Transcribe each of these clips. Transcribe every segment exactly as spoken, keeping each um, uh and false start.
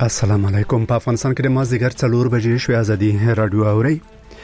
السلام علیکم. په افغانستان کې د مازدیګر څلور بجې شوې ازادي رادیو اوري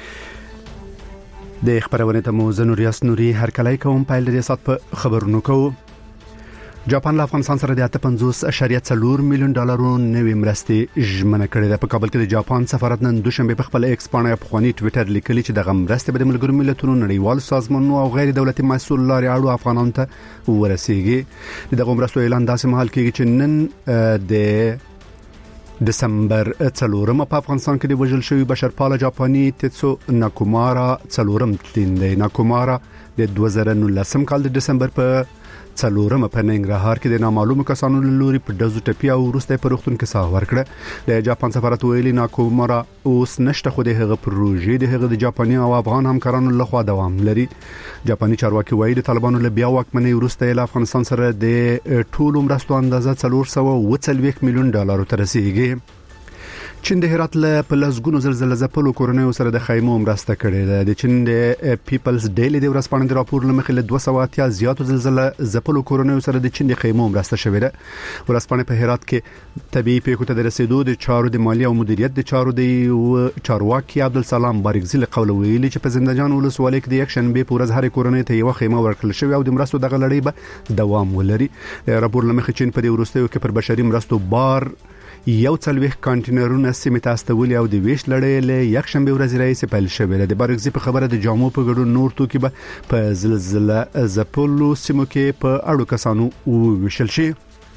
د خبرونه ته مو زنور یاسنوري هر کله کوم پایل د سات په خبرونو کو. جاپان له افغانستان سره د پنځوس اشاریه څلور میلیون ډالرو نوې مرستې ژمنه کړې ده. په کابل کې د جاپان سفارت نن دوشنبه په خپل ایکس باندې په خواني ټوئیټر لیکلي چې د مرستې به د ملګرو ملتونو نړیوال سازمانونو او غیر دولتي مسؤل لاري اړو افغانانو ته ورسیږي. د مرستو اعلان داسې مهال کېږي چې نن د دسمبر څلورم په افغانستان کې د وژل شوی بشرپاله جاپاني تیتسو ناکومارا څلورم تلین دی. ناکومارا د دوه زره نولسم کال د دسمبر په څلورم په ننګرهار کې د نامعلومو کسانو له لوري په دزو ټپي او وروسته په روغتون کې ساه ورکړه. د جاپان سفارت ویلي ناکومارا اوس نشته خو د هغه پروژې د هغه د جاپاني او افغان همکارانو لخوا دوام لري. جاپاني چارواکي وایي د طالبانو له بیا واکمنۍ وروسته له افغانستان سره د ټولو مرستو اندازه څلور سوه اووه څلوېښت میلیون ډالرو ته رسیدي. چین د هرات له پلسګونو زلزلې ځپلو کورنیو سره د خیمو مرسته کړې ده. د چین د پیپلز ډیلی د ورځپاڼې د راپور لمخې له دوه سوه اتیا زیاتو زلزلې ځپلو کورنیو سره د چین د خیمو مرسته شوې ده. ورځپاڼې په هرات کې طبيعي پیښو ته د رسیدو د چارو د مالی او مدیریت د چارو د چارواکي عبدالسلام بارګزی له قوله ویلي چې په زنده‌جان ولسوالۍ کې د یک شنبه په ورځ هر کورنۍ ته یو خیمه ورکړل شوې او د مرستو دغه لړۍ به دوام ولري. راپور لمخې چین په دې وروستیو کې پر بشري مرستو بار یو څلوېښت کانټینرونه سیمه ته استولي او د ویش لړۍ له یک شنبه ورځ راځي پیل شوې ده. د بارګزی په خبره د جامو په ګډون نور توکي به په زلزلې ځپلو سیمو کې په اړو کسانو وویشل شي.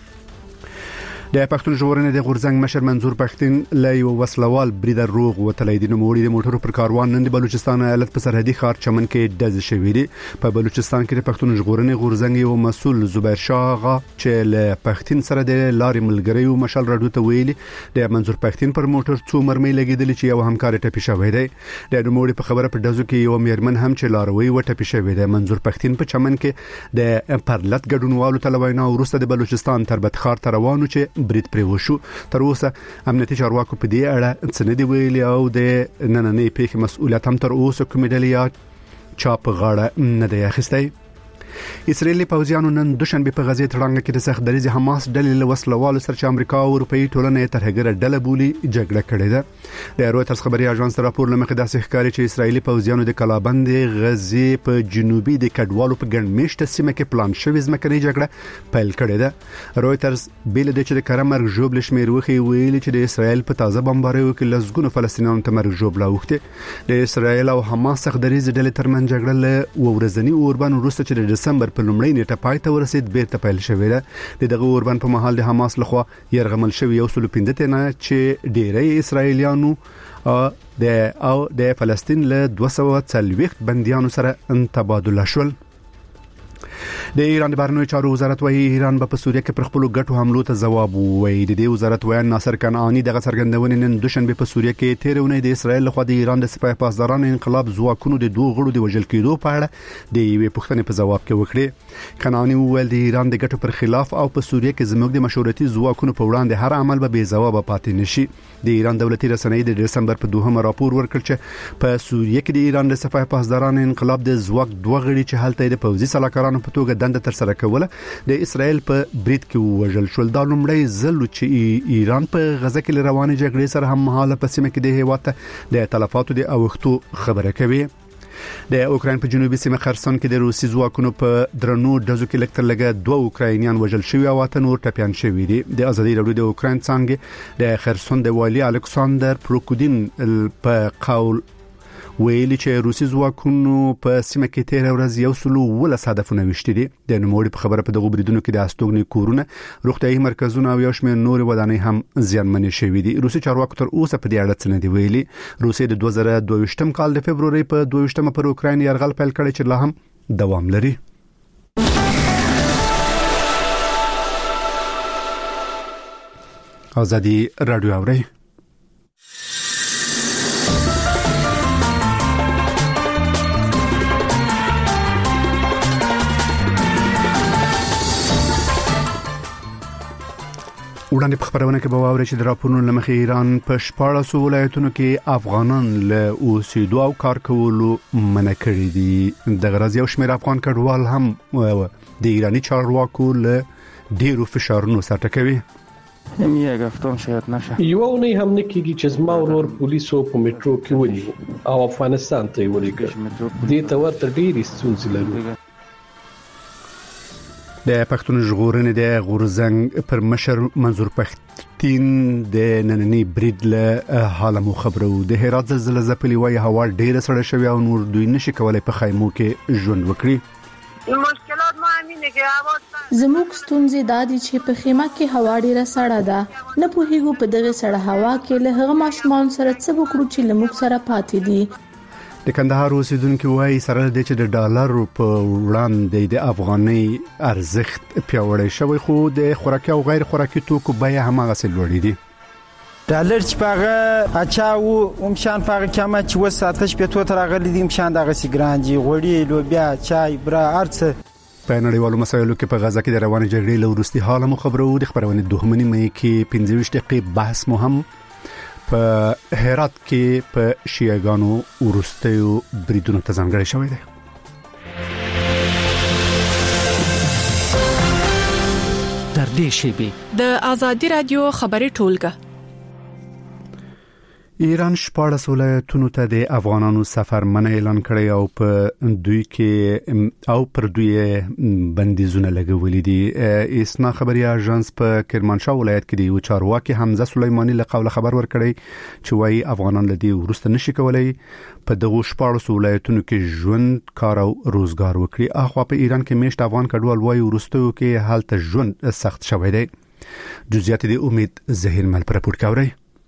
د پښتون ژغورنې د غورځنګ مشر منظور پښتين له یو وسلوال بریدر روغ وتلی دی. نو موړي د موټرو پر کاروان نن د بلوچستان ایالت په سرحدي ښار چمن کې ډز شوی دی. په بلوچستان کې د پښتون ژغورنې غورځنګ یو مسؤل زبیر شاه چې له پښتين سره د لارې ملګری او مشال راډیو ته ویلي د منظور پښتين پر موټر څو مرمۍ لګیدل چې یو همکار ټپي شوی دی. د موړي په خبره په ډزو کې یو میرمن هم چې لاروي و ټپي شوی دی. منظور پښتين په چمن کې د پرلط ګډونوالو تلوینا ورسته د بلوچستان تربت ښار ته روانو چې برید پرې وشو. تر اوسه امنیتي چارواکو په دې اړه څه نه دی ویلي او د نننۍ پیښې مسؤلیت هم تر اوسه کومې ډلې یا چا په غاړه نه دی اخیستی. اسرائیلي پوځیانو نن دوشنبه په غزه تړانګه کې د سخت دریځ حماس ډلې له وسلوالو سره چې امریکا او اروپאי ټولنې ترهګره ډله بولی جګړه کړې ده. د رويټرز خبري اژانس راپور لمخې داسې ښکاري چې اسرائیلي پوځیانو د کلابند غزه په جنوبي د کډوالو په ګڼ میشته سیمه کې پلان شوې ځمکنۍ جګړه پیل کړې ده. رويټرز بیل د چې د کرمر جوبل شمیر وخی ویلي چې د اسرائیل په تازه بمباریو کې لزګونو فلسطینیانو ته مرګ جوبل اوخته. د اسرائیل او حماس سخت دریځ ډلې ترمن جګړه له ورځنی اوربان وروسته چې د دسمبر په لومړۍ نیټه پای ته ورسید بیرته پیل شوې ده. دغه اوربان په محل د حماس لخوا يرغمل شوی یو سل پنځه تنه چې ډیری اسرائیلیانو د او د فلسطین له دوه سوه څلوېښت بنديانو سره تبادله شول. د ایران د بهرنیو چارو وزارت وايي ایران به په سوریه کې پر خپل ګټو حملو ته ځواب ووایي. د دې وزارت وایي ناصر کنعانی دغه څرګندونې نن دوشنبه په سوریه کې تیرونه د اسرائیل لخوا د ایران د سپاه پاسداران انقلاب ځواکونو د دوه غړو د وژل کېدو په اړه د یوې پوښتنې په ځواب کې وکړي. کنعانی وویل د ایران د ګټو پر خلاف او په سوریه کې زموږ د مشورتي ځواکونو په وړاندې هر عمل به بې ځواب پاتې نشي. د ایران دولتي رسنۍ د دسمبر په دوهمه راپور ورکړ چې په سوریه کې د ایران د سپاه پاسداران انقلاب د ځواک دوه غړي چې هلته د پوځي سلاکارانو په توګه دنده تر سره کوله د اسرائیل په برید کې وژل شول. دا لومړی ځل چې ایران په غزه کې روانه جګړې سره هم مهاله په سیمه کې د هیواد د تلفاتو د اوښتو خبره کوي. د اوکراین په جنوبي سیمه خرسون کې د روسي ځواکونو په درنو ډزو کې لکتر لګه دوه اوکراینیان وژل شوي او اته نور ټپيان شوي دي. د ازادي راډیو د اوکراین څنګه د خرسون د والی الکساندر پروکودین په قول ویلي چې روسي ځواکونو په سیمه کې تیر ورځ یو سلو ولس هدفونه وشتي دي. د نوموړي په خبره په دغه بریدونو کې د استوګنې کورونه، روغتيایي مرکزونه او یو شمېر نور ودانۍ هم زیانمنې شوې دي. روسي چارواکو تر اوسه په دې اړه څه نه دی ویلي. روسي د دوه زره دوه ویشتم کال د فبرवरी په دوه ویشتمه پر اوکراین یرغل پیل کړی چې لا هم دوام لري. ازادي رادیو اوري. وړاندې په خبرونه کې به واوري چې د راپورونو لمخې ایران په شپاړس ولایتونو کې افغانان له اوسېدو او کار کولو منع کړي دي. د غرض یو شمېر افغان کډوال هم د ایراني چارواکو له ډیرو فشارونو سره ټکوي. یک هفتم شاید نشه. یو نه هم نکیږي چې زما ورور پولیسو په میټرو کې ونیو او افغانستان ته ولېږه. دې ته ورته ډېرې ستونزې لرو. د پښتون ژغورنې د غورزنګ پر مشر منظور پښتين د نننی برید له حالمو خبرو. د هرات زلزلې ځپلې وای هوا ډېره سړه شوی او نور دوی نشي کولای په خیمو کې ژوند وکړي. مشکلات ما امینه کې هوا زموږ ستونزې دا دي چې په خیمه کې هوا ډیره سړه ده. نه پوهیږو په دغه سړه هوا کې له هغه ماشومان سره څه وکړو چې له موږ سره پاتې دي. د کندهار اوسیدونکو وايي سره د چې د ډالر په وړاندې د افغاني ارزښت پیاوړی شوی خو د خوراکي او غیر خوراکي توکو بیه هم هغه لوړې دي. ډالر چې پاغه اچاو هم شان پاغه کمه چې وساتش په تو تر غلې دي هم شان دغه سیګرانجی غوړي لوبیا چای برا ارڅ. په نړیوالو مسایلو کې په غزا کې د روانې جګړې له وروستي حاله مو خبرو د خبرونه دوهمنی مې کې پنځه ویشت دقیقې بحث مهم په هرات کې په شیعاګانو ورستیو بریدونو ته ځانګړی شوی دی. در دې شیبه د ازادي رادیو خبري ټولګه. ایران شپاړس ولایتونو ته د افغانانو سفر منع اعلان کړی او په دوی کې او پر دوی بندیزونه لګولې دي. اسنا خبري اژانس په کرمانشاه ولایت کې دی او چارواکي حمزه سلیمانی له قوله خبر ورکړی چې وايي افغانان لدی ورسته نشي کولای په دغه شپاړس ولایتونو کې ژوند کار او روزګار وکړي. اخوا په ایران کې میشت افغان کډوال وايي ورسته کې حالت ژوند سخت شوی دی. جزئیات دي امید زهیر مل پر راپور کوي.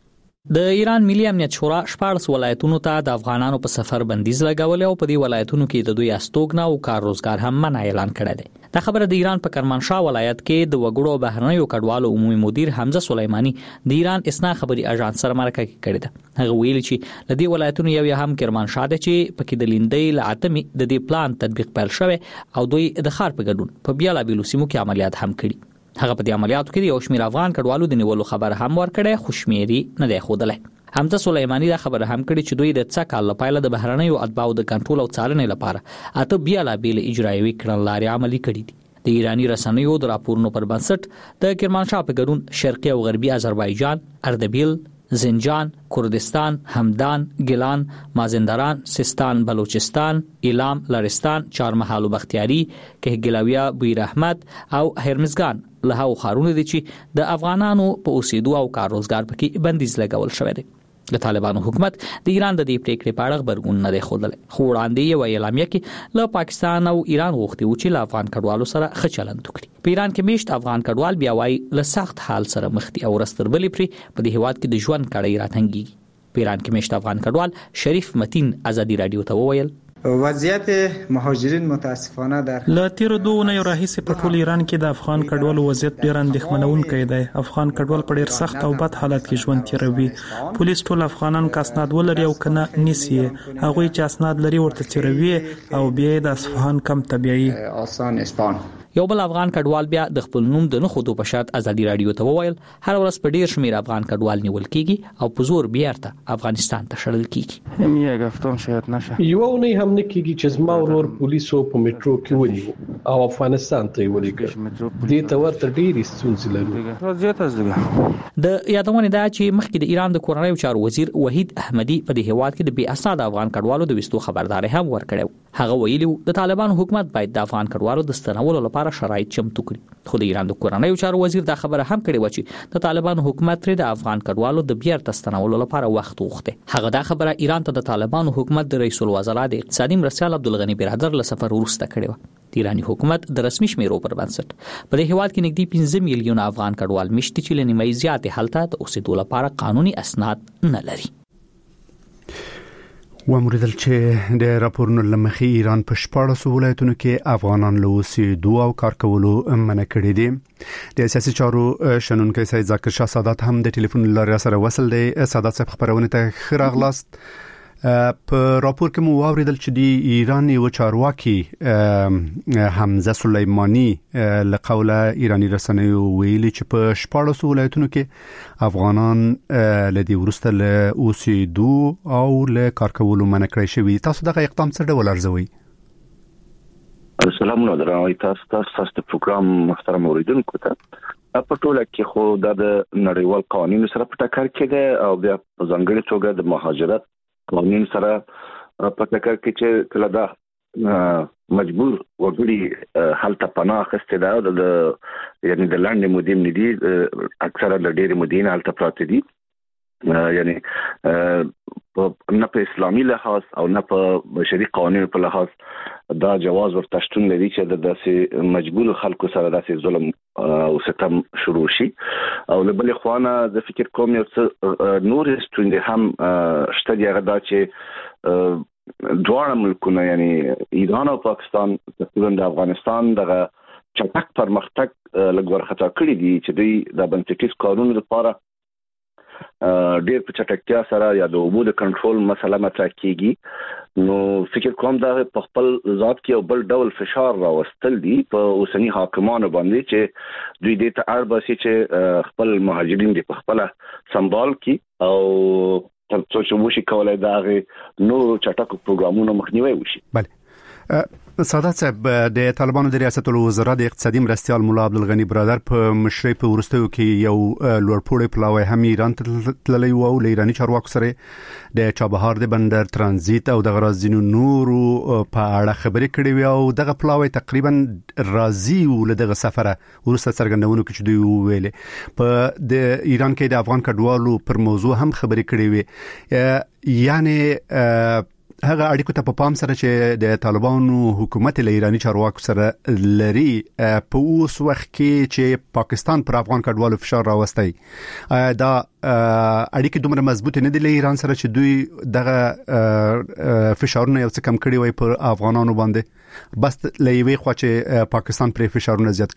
د ایران ملي امنیت شورا شپږ ولایتونو ته د افغانانو په سفر بندیز لګول او په دې ولایتونو کې د دوی استوګنه او کار روزګار هم منع اعلان کړی دی. دا خبره د ایران په کرمانشاه ولایت کې د وګړو بهرنیو کډوالو عمومي مدیر حمزه سلیمانی د ایران اسنا خبري اژانس سره مرکه کړې ده. هغه ویلي چې د دې ولایتونو یو هم کرمانشاه ده چې پکې د لیندۍ لاتمي د دې پلان تطبیق پیل شوی او دوی د خار په ګډون په بیاله بیلو سیمو کې عملیات هم کړي. هغه په دې عملیاتو کې یو شمېر افغان کډوالو د نیولو خبر هم ورکړی خو شمېرې نه دی ښودلی. حمزه سلیمانی دا خبره هم کړې چې دوی د څه کال لپاره د بهرنیو اتباعو د کنټرول او څارنې لپاره اته بیاله بیل اجرایوي کړنلارې عملي کړې دي. د ایرانی رسنیو د راپورونو پر بنسټ د کرمانشاه په ګډون شرقي او غربي آذربایجان، اردبیل، زنجان، کردستان، همدان، گیلان، مازندران، سیستان، بلوچستان، ایلام، لرستان، چهارمحال او بختیاری، کهګلاویه، بویر احمد او هرمزګان له هغو ښارونو دي چې د افغانانو په اوسېدو او کار روزګار پکې بندیز لګول شوی دی. د طالبانو حکومت د ایران د دې پریکړې په اړه خبرګون نه دی ښودلی خو وړاندې یو اعلامیه کې له پاکستان او ایران غوښتي و چې له افغان کډوالو سره ښه چلند وکړي. په ایران کې میشت افغان کډوال بیا وايي له سخت حال سره مخ دي او رستربلې پرې په دې هیواد کې د ژوند کړۍ راتنګي. په ایران کې میشت افغان کډوال شریف متین ازادي رادیو ته وویل وضعیت مهاجرین متاسفانه در لا تیر دوه نه راهیسې په ټول ایران کې د افغان کډوالو وضعیت ډیر اندېښمنونکی دی. افغان کډوال په ډیر سخت او بد حالت کې ژوند تیروي. پولیس ټول افغانان کا اسناد ولري او کنه نسی هغه چې اسناد لري ورته تیروي او بیا د اصفهان کم طبيعي آسان اسپان. یو بل افغان کډوال بیا د خپل نوم د نه خودو په شرط ازادي رادیو ته وویل هر ورځ په ډیر شمیر افغان کډوال نیول کیږي او په زور بیرته افغانستان ته شړل کیږي. هم یک هفتم شاید نشه. یو نه هم نکیږي چې زما ورور پولیسو په میټرو کې ونیو او افغانستان ته ولېږه. دې ته ورته ډېرې ستونزې لرو. وضعیت از دیګه د یادونه ده چې مخکې د ایران د کورنیو چارو وزیر وحید احمدی په دې هیواد کې د بې اسناد افغان کډوالو د وستو خبرداري هم ورکړو. هغه ویلي د طالبانو حکومت باید د افغان کډوالو د ستنولو لپاره شرایط چمتو کړي. خو د ایران د کورنیو چارو وزیر دا خبره هم کړې و چې د طالبانو حکومت تر د افغان کډوالو د بیرته ستنولو لپاره وخت وغوښته. هغه دا خبره ایران ته د طالبانو حکومت د رئیس الوزرا د اقتصادي مرستیال عبدالغنی برادر له سفر وروسته کړې و. د ایرانی حکومت د رسمي شمیرو پر بنسټ په دې هیواد کې نږدې پنځه میلیون افغان کډوال مشتي چې لنیمه زیات حالت د اوسېدو لپاره قانوني اسناد نه لري. وموردل چې د راپورونو لمخې ایران په شپاړس ولایتونو کې افغانان له اوسېدو او کار کولو منع کړي دي. د سیاسي چارو شنونکي سید ذکر شاه سادات هم د ټلیفون لارې سره وصل دی. سادات صاحب خبرونه ته خراغلاست. په راپور کې مو واوریدل چې د ایران یو چارواکي حمزه سلیمانی له قوله ایرانی رسنیو ویلي چې په شپاړس ولایتونو کې افغانان لدی ورسته له اوسېدو او له کار کولو منع کړی شوی. تاسو دغه اقدام څه ډول ارزوئ؟ سلام علیکم تاسو تاسو د پروګرام محترم اوریدونکو ته په ټوله کې خو د نړیوال قوانینو سره په ټکر کې ده او بیا په ځانګړي توګه د مهاجرت قانون سره په ټکر کې چې کله دا مجبور وګړي حالت پناه اخیستل دا د یعنی د لاندې مودې ندي اکثره د ډېر مودې حالت پراته دي یعنی نه په اسلامي لحاظ او نه په بشري قوانینو په لحاظ دا جواز ورته شتون لري چې د داسې مجبور خلکو سره داسې ظلم او ستم شروع شي او له بل خوانه د فکر کوم یو څه نور ستوند هم شته دی هغه دا چې دواړه ملکونه یعنی ایران او پاکستان تقریبا د افغانستان دغه چټک پرمختګ لګور خطا کړی دي چې دوی د بنسټیز قانون لپاره ډېر په چټکتیا سره یا د اوبو د کنټرول مسله مطرح کیږي نو فکر کوم دا په خپل ذات کې یو بل ډول فشار راوستل دي په اوسنی حاکمانو باندې چې دوی د ته اړ باسي چې خپل مهاجرین د خپل سمبال کی او تر څو چې موږ کولای دا غي نو چټک پروګرامونو مخنیوي وشي. بله سادات صاحب د طالبانو د ریاست الوزرا د اقتصادي مرستيال مولا عبدالغنی برادر په مشرۍ په ورستیو کې یو لوړپوړی پلاوی هم ایران تللی و او ایرانی چارواکو سره د چابهار د بندر ترانزیت او د غرازینو نورو په اړه خبرې کړې وي او دغه پلاوی تقریبا راضي ول دغه سفره ورسته څرګندونکو چې دوی ویلې په د ایران کې د افغان کډوالو پر موضوع هم خبرې کړې وي یعنی هغه اړیکو ته په پام سره چې د طالبانو حکومت له ایرانی چارواکو سره لري په اوس وخت کې چې پاکستان پر افغان کډوالو فشار راوستي دا اړیکې دومره مضبوط نه دي له ایران سره چې دوی دغه فشارونه یو څه کم کړي وي پر افغانانو باندې بس لېوي خو چې پاکستان پر فشارونه زیات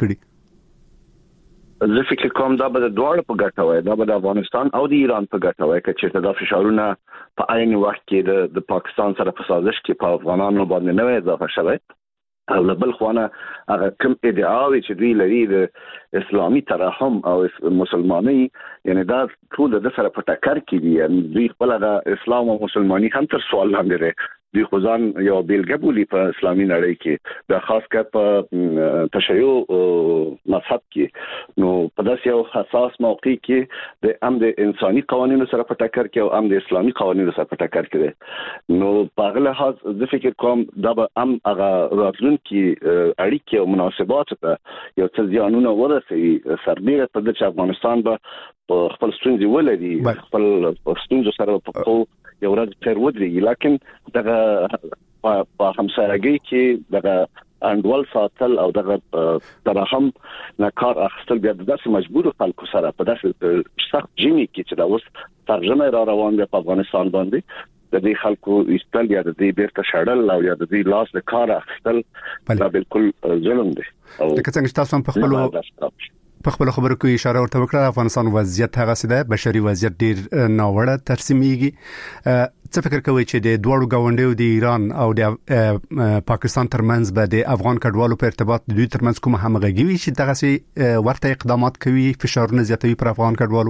کړي زه فکر کوم دا به د دوړ په ګټه وای دا به د افغانستان او د ایران په ګټه وای چې دا فشارونه په عین وخت کې د پاکستان سره په سازش کې په افغانانو باندې نه اضافه شوی او له بل خوانه هغه کوم ادعاوي چې دوی لري د اسلامي ترحم او مسلمانۍ یعنی دا ټول د سره په ټکر کې دي دوی خپل د اسلام او مسلمانۍ هم تر سوال لاندې لري دوی خو ځان یو بیلګه بولي په اسلامي نړۍ کې د خاص کر په تشیع مذهب کې نو په داسې یو حساس موقع کې د امن انساني قوانینو سره په ټکر کې او امن اسلامي قوانینو سره په ټکر کې نو په هغه لحاظ زه فکر کوم دا به ام هغه راتلونکي اړیکې او مناسبات ته یو څه ځانونه ورسي سربېره په دې چې افغانستان به خپل ستونزې ولري خپل ستونزې سره په یو ورځ تر ودرېږي لکن دغه په همسایګۍ کې دغه انډول ساتل او دغه ترحم نه کار اخیستل بیا د داسې مجبور خلکو سره په داسې سخت جمی کې چې دا اوس ترجمه را روان دی په افغانستان باندې د دې خلکو استل یا د دې بیرته شړل او یا د دې لاس د کار اخیستل دا بالکل ظلم دی او لکه څنګه تاسو په خپل په خپل خبرو کې اشاره ورته وکړه افغانستان وضعیت هغه سده بشري وضعیت ډیر ناوړه ترسیمېږي څه فکر کوي چې د دوړو غونډیو د ایران او د پاکستان ترمنځ به د افغان کډوالو په ارتباط د دوی ترمنځ کوم همغږي وي چې دغه سي ورته اقدامات کوي فشارونه زیاتوي پر افغان کډوالو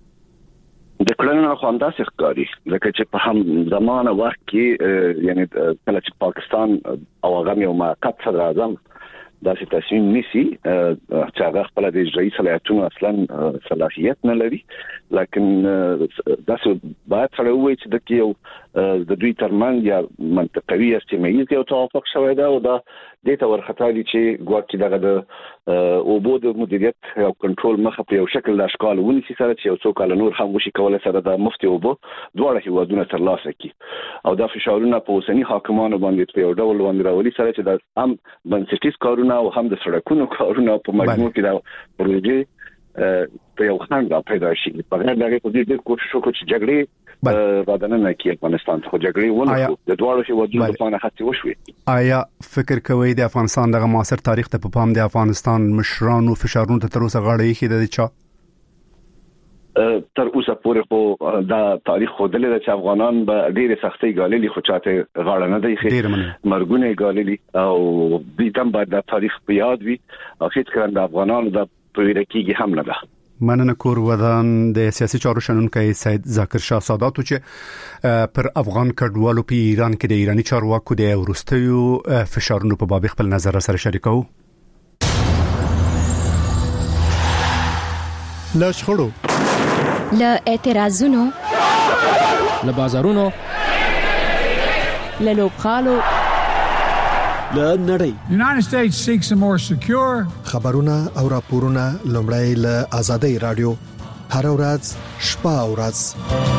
د کلنو خوانداسې ښکاري لکه چې په هم زمانه وخت کې یعنی کله چې پاکستان او هغه یو موقت صدر اعظم داسې تصمیم نیسي چې هغه خپل د اجرایي صلاحیتونو اصلا صلاحیت نه لري لکن داسې باید سره وایي چې د یو د دوی ترمنځ یا منطقوي استمایي یو توافق شوی دا او دا د ته ورختالي چې ګواکې دغه د اوبو د مدیریت او کنټرول مخه په یو شکل د اشکال ونیسي سره چې یو څو کال نور هم وشي کولای سره د مفتي اوبو دواړه هیوادونه ترلاسه کړي او دا فشارونه په اوسنی حاکمانو باندې په یو ډول باندې راولي سره چې د هم بنسټیز کارونه او هم د سړکونو کارونه په مجموع کې دا پروژې په یو خنډ را پیدا شي په هغه دغه په دې ډېر کوشش وکړي چې جګړې راځنه کې افغانستان ته جګړې ونه د دوړو هیوادونو په اړه هڅه وشوي آیا فکر کوي د افغانستان دغه معاصر تاریخ ته په پام د افغانستان مشرانو فشارونو ته تر اوسه غاړه یې خېده چا تر اوسه پورې خو دا تاریخ خو دلته چې افغانان به ډېر سختي غالي خو چاته غاړه نه دی خې مرګونه غالي او دې تم باید دا تاریخ په یاد وي او هیڅ کله د افغانانو د پویرکیږي هم نه ده مننه کور ودان د سیاسي چارو شنونکي سید ذاکر شاه ساداتو چې پر افغان کډوالو په ایران کې د ایرانی چارواکو د ورستیو فشارونو په باب خپل نظر سره شریکو له شخړو، له اعتراضونو، له بازارونو، له لوبغالو، له نړۍ. United States seeks a more secure. خبرونه او راپورونه لومړی له آزادۍ رادیو هر ورځ شپه او ورځ.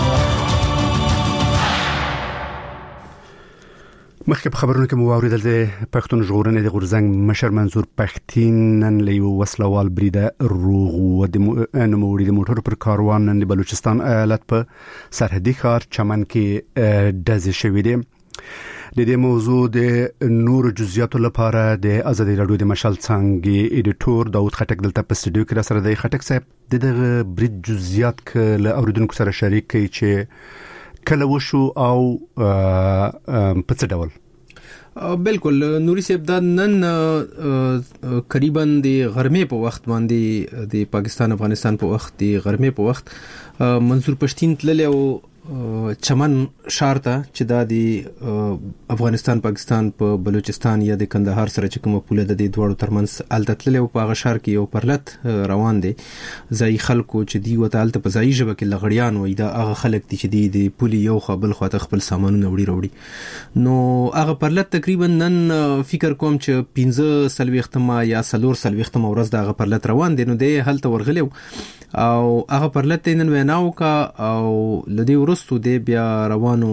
مخکې په خبرونو کې مو واوریدل د پښتون ژغورنې د غورزنګ مشر منظور پښتين نن له یو وسلوال بریده روغ و د نوموړي د موټر پر کاروان نن د بلوچستان ایالت په سرحدي ښار چمن کې ډزې شوې دي. د دې موضوع د نور جزئیاتو لپاره د آزادۍ رادیو د مشال څنګه ایډیټور داوود خټک دلته په استودیو کې را سره دی. خټک صاحب دغه برید جزئیات ک له اوریدونکو سره شریک کړي چې کله وشو او په څه ډول؟ بالکل نوري صاحب دا نن تقریبا د غرمې په وخت باندې د پاکستان افغانستان په وخت د غرمې په وخت منظور پښتين تللی او چمن شهر ته چې دا د افغانستان پاکستان په بلوچستان یا د کندهار سره چې کومه پوله د دې دوړو ترمنځ التتلل او په هغه شهر کې یو پرلت روان دي. ځای خلکو چې دی وته الته په ځای ژبه کې لغړیان وي دا هغه خلک دي چې دی د پولي یو خپل خواته خپل سامانونه وړي وړي نو هغه پرلت تقریبا نن فکر کوم چې پنځه سلويختمه یا سلور سلويختمه ورځ دا هغه پرلت روان دي. نو د هلته ورغلو او هغه پرلت نن ویناو کا او لدی ورستو دی بیا روانو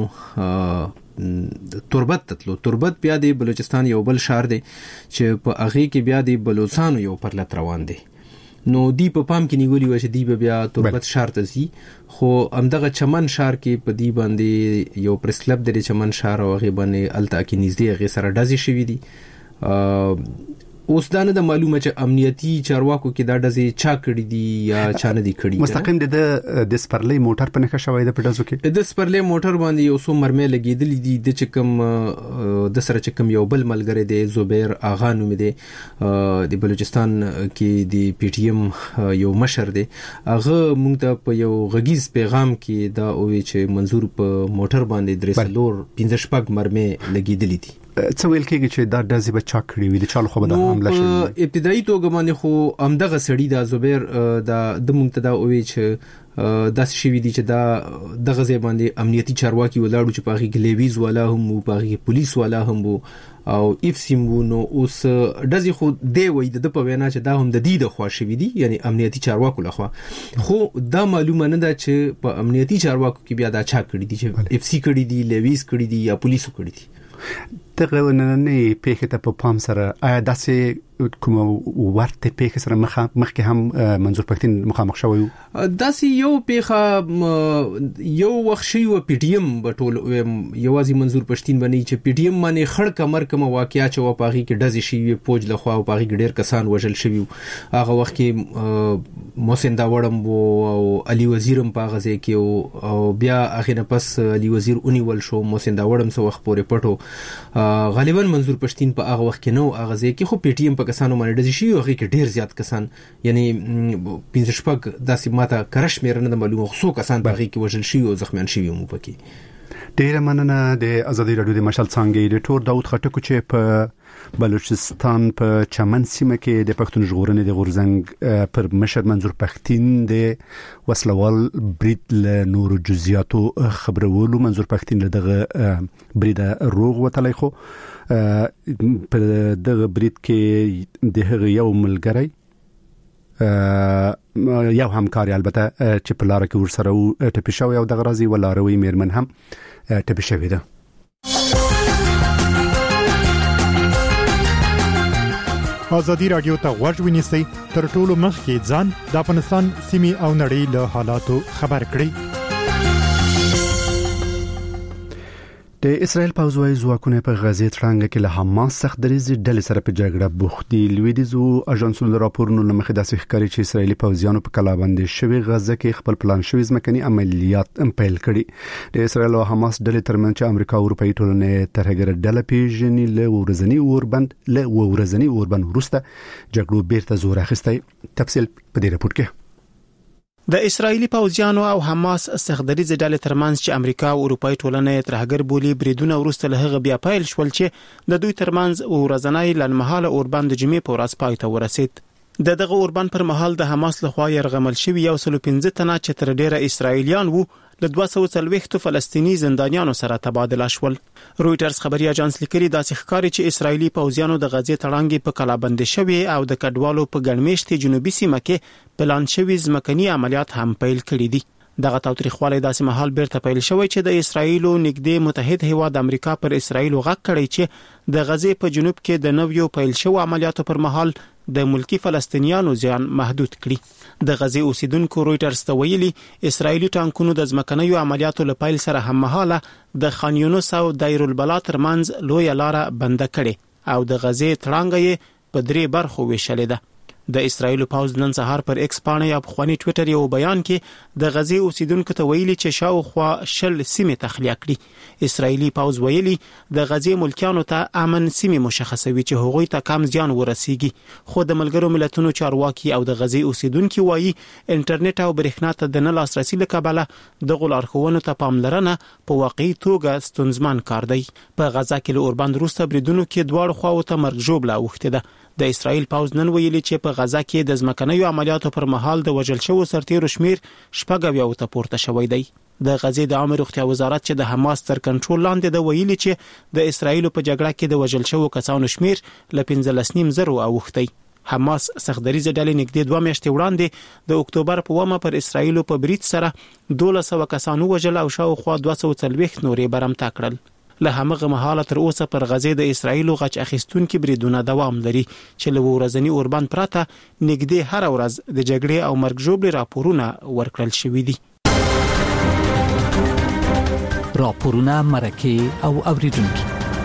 تربت تطلو تربت بیا دی بلوچستان یو بل شهر دی چې په هغه کې بیا دی بلوچستان یو پرلت روان دی. نو دی په پام کې نیولې و چې دی بیا تربت شهر ته ځي خو همدغه چمن شهر کې په دی باندې یو پریس کلب د چمن شهر او هغه باندې الته کې نږدې هغه سره ډزې شوې دي. اوس دا نه د معلومه چې امنیتي چارواکو کې دا ډزې چا کړی دي یا چا نه دي کړی. مستقیم د د سپرلې موټر په نښه شوی د پټازو کې د سپرلې موټر باندې یو څو مرمۍ لګېدلې دي د چې کوم د سره چې کوم یو بل ملګری دی زبیر اغا نوم دی د بلوچستان کې د پی ټی ایم یو مشر دی هغه مونږ ته په یو غږیز پیغام کې دا وی چې منظور په موټر باندې درې سلور پنځه شپږ مرمۍ لګېدلې دي. څه ویل کېږي چې دا ډزې به چا کړی وي د چالو خو به د حمله شوې ابتدایي توګه باندې خو همدغه سړی دا زبیر دا د منتدا او چې داس شوی دي چې دا دغه ځای باندې امنیتي چارواکي ولاړو چې پاغي ګلیویز والا هم او پاغي پولیس والا هم او اف سیمو نو اوس دزي خو دی وای د په وینا چې دا هم د دې د خوا شوی دي یعنی امنیتي چارواکو لخوا خو دا معلومه نه ده چې په امنیتي چارواکو کې بیا دا چا کړی دي چې اف سی کړی دي لیویز کړی دي یا پولیسو کړی دي. دغه نننې پیښه ته په پام سره آیا داسې کوم ورته پیښه سره مخ مخکې هم منظور پښتين مخامخ شوی داسې یو پیښه یو وخت شی و پی ټی ایم بټول یوازې منظور پښتين باندې چې پی ټی ایم باندې خړ کمر کوم واقعیا چې و پاغي کې ډزې شي پوج لخوا او پاغي ډېر کسان وژل شوی هغه وخت کې محسن دا وړم او علي وزیرم پاغه ځای کې او بیا اخر نه پس علي وزیر اونې ول شو محسن دا وړم سو وخت پورې پټو غالبا منظور پښتين په هغه وخت کې نو هغه ځای کې خو پی ټی ایم په کسانو باندې ډزې شي او هغه کې ډېر زیات کسان یعنی پنځه شپږ داسې ماته کرش مېر نه معلومه خو کسان په هغه کې وژل شي او زخمیان شي مو پکې. ډېر مننه د آزادۍ رادیو د مشال څنګه ایډیټور داوود خټک چې په بلوچستان په چمن سیمه کې د پښتون ژغورنې د غورزنګ پر مشر منظور پښتين د وسلوال برید له نور جزئیاتو خبرولو منظور پښتين له دغه برید روغ وتلی خو په دغه برید کې د هغه یو ملګری یو همکاري البته چې په لار کې ورسره ټپي شوی او دغه راځي ولاروي میرمن هم ټپي شوی ده. آزادی رادیو ته غوږ ونیسئ تر ټولو مخکې ځان د افغانستان سیمې او نړۍ له حالاتو خبر کړئ. د اسرائیل پوځوي ځواکونه په غزه ترانګ کې له حماس سخت دریزي ډلې سره په جګړه بوخت دي. لویدیزو اژانسونو راپورونو لمخې داسې ښکاري چې اسرائیلي پوځیانو په کلابندې شوی غزه کې خپل پلان شوی ځمکني عملیات هم پیل کړي. د اسرائیل او حماس ډلې ترمنځ چې امریکا او اروپאי ټولنې ترهګر ډله پیژني له ورځنی اوربند له ورځنی اوربند وروسته جګړو بیرته زور اخیستی. تفصیل په دې راپور کې. د اسرایلی پوځیانو او حماس سخدریز ډلې ترمنځ چې امریکا او اروپאי ټولنې ترهګر بولی بریدونه ورسته له هغه بیا پیل شول چې د دوی ترمنځ ورځنی لنمحاله اوربند جمعې په ورځ پای ته ورسید. د دغه اوربند پر مهال د حماس لخوا يرغمل شوی یو سل وپنځه تنه چې تر ډیره اسرایلیان وو له دوه سوه څلوېښت فلسطینی زندانیانو سره تبادله شول. رويټرز خبري اژانس لیکلي داسې ښکاري چې اسرایلی پوځیانو د غزې تړانګې په کلابند شوی او د کډوالو په ګڼمېشتي جنوبي سیمه کې پلان شوی ځمکني عملیات هم پیل کړي دي. دغه تاریخواله داسې مهال بیرته پیل شوی چې د اسرایلو نږدې متحد هیواد امریکا پر اسرایلو غږ کړی چې د غزې په جنوب کې د نویو پیل شو عملیاتو پر مهال د ملکی فلسطینیانو ځان محدود کړي. د غزې اوسیدونکو رويټرز ته ویلي اسرایلی ټانکونو د ځمکنیو عملیاتو لپاره سره هم مهاله د خان یونس او دایر البلا ترمنځ لوی لاره بنده کړي او د غزې تړانګې په درې برخو ویشلې ده. د اسرایل پوز نن سهار پر ایکس باندې یا په خواني ټوئیټر یو بیان کې د غزې اوسیدونکو ته ویلي چې شاوخوا شل سیمې تخلیه کړي. اسرایلی پوز ویلي د غزې ملکیانو ته امن سیمې مشخصوي چې هغوی ته کم زیان ورسیږي، خو د ملګرو ملتونو چارواکي او د غزې اوسیدونکو وایي انټرنیټ او برېښنا ته د نه لاسرسي لکبله د غلارښوونو ته پاملرنه په واقعي توګه ستونزمن کار دی. په غزا کې له اوربند وروسته بریدونو کې دواړو خواو ته مرګ ژوبله اوښتې ده. د اسرایل پوز نن ویلي چې په غزا کې د ځمکنیو عملیاتو پر مهال د وژل شوو سرتیرو شمیر شپږ اویا ته پورته شوی دی. د غزې د عامه روغتیا وزارت چې د حماس تر کنټرول لاندې د ویلي چې د اسرایل په جګړه کې د وژل شوو کسانو شمیر ل پنځلس نیم زره اوښتی. حماس سختدریزه ډلې نږدې دوه میاشتې وړاندې د اکتوبر په ومه پر اسرایل په برید سره دولس سوه کسانو وژل او شاوخوا دوه سوه څلوېښت نورې برمته کړل. له همغه مهاله تر اوسه پر غزې د اسرایل غچ اخیستونکو بریدونه دوام لري چې له ورځنی اوربند پراته نږدې هر ورځ د جګړې او مرګ ژوبلې راپورونه ورکړل شوې دي. راپورونه مرکه او اوریدونکو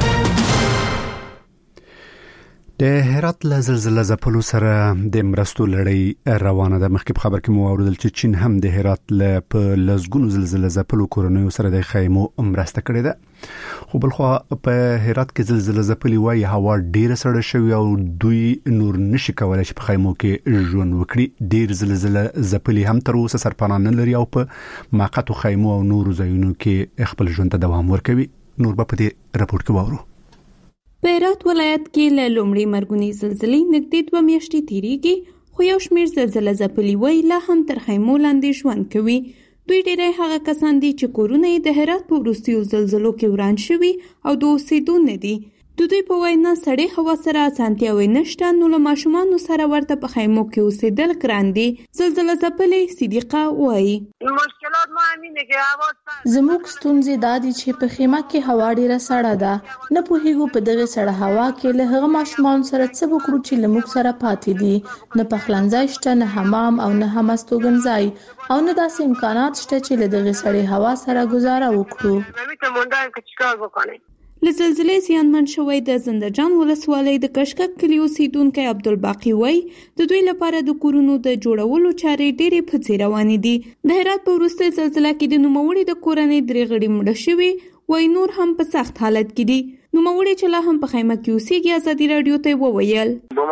د هرات له زلزلې ځپلو سره د مرستو لړۍ روانه ده. مخکې خبر کې مو اوریدل چې چین هم د هرات له په لزګونو زلزلې ځپلو کورنیو سره د خیمو مرسته کړې ده. خو بل خو په هرات کې زلزلې ځپلې وایي هوا ډیره سړه شوی او دوی نور نشي کولای چې په خیمو کې ژوند وکړي. ډیر زلزلې ځپلې هم تر اوسه سرپناه نه لري او په موقتو خیمو او نور ځایونو کې خپل ژوند ته دوام ورکوي. نور به په دې راپور کې واورو. په هرات ولایت کې له لومړۍ مرګونی زلزلې نږدې دوه میاشتې تیریږي، خو یو شمېر زلزلې ځپلي وایي لا هم تر خیمو لاندې ژوند کوي. دوی ډېری هغه کسان دي چې کورونه یې د هرات په وروستیو زلزلو کې وران شوي او د اوسېدو نه دي. د دوی په وینا سړې هوا سره اسانتیاوې نشته، نو له ماشومانو سره ورته په خیمو کې اوسېدل ګران دي. زلزلې ځپلې صدیقه وایي مشکلات ما همینه که هوا زموږ ستونزې دا دي چې په خیمه کې هوا ډیره سړه ده. نه پوهیږو په دغه سړه هوا کې له هغه ماشومانو سره څه وکړو چې له موږ سره پاتې دي. نه پخلنځای شته، نه حمام او نه هم استوګنځای او نه داسې امکانات شته چې له دغه سړې هوا سره گزاره وکړو. نمیته موندن که چیکار بکنه. له زلزلې زیانمن شوی د زنده‌جان ولسوالۍ د کشکک کلي اوسیدونکی عبدالباقي وایي د دوی لپاره د کورونو د جوړولو چارې ډېرې پڅې روانې دي. د هرات په وروستۍ زلزله کې د نوموړي د کورنۍ درې غړي مړه شوي، وایي نور هم په سخت حالت کې دي. نوموړي چې لا هم په خیمه کې اوسېږي ازادي راډیو ته وویل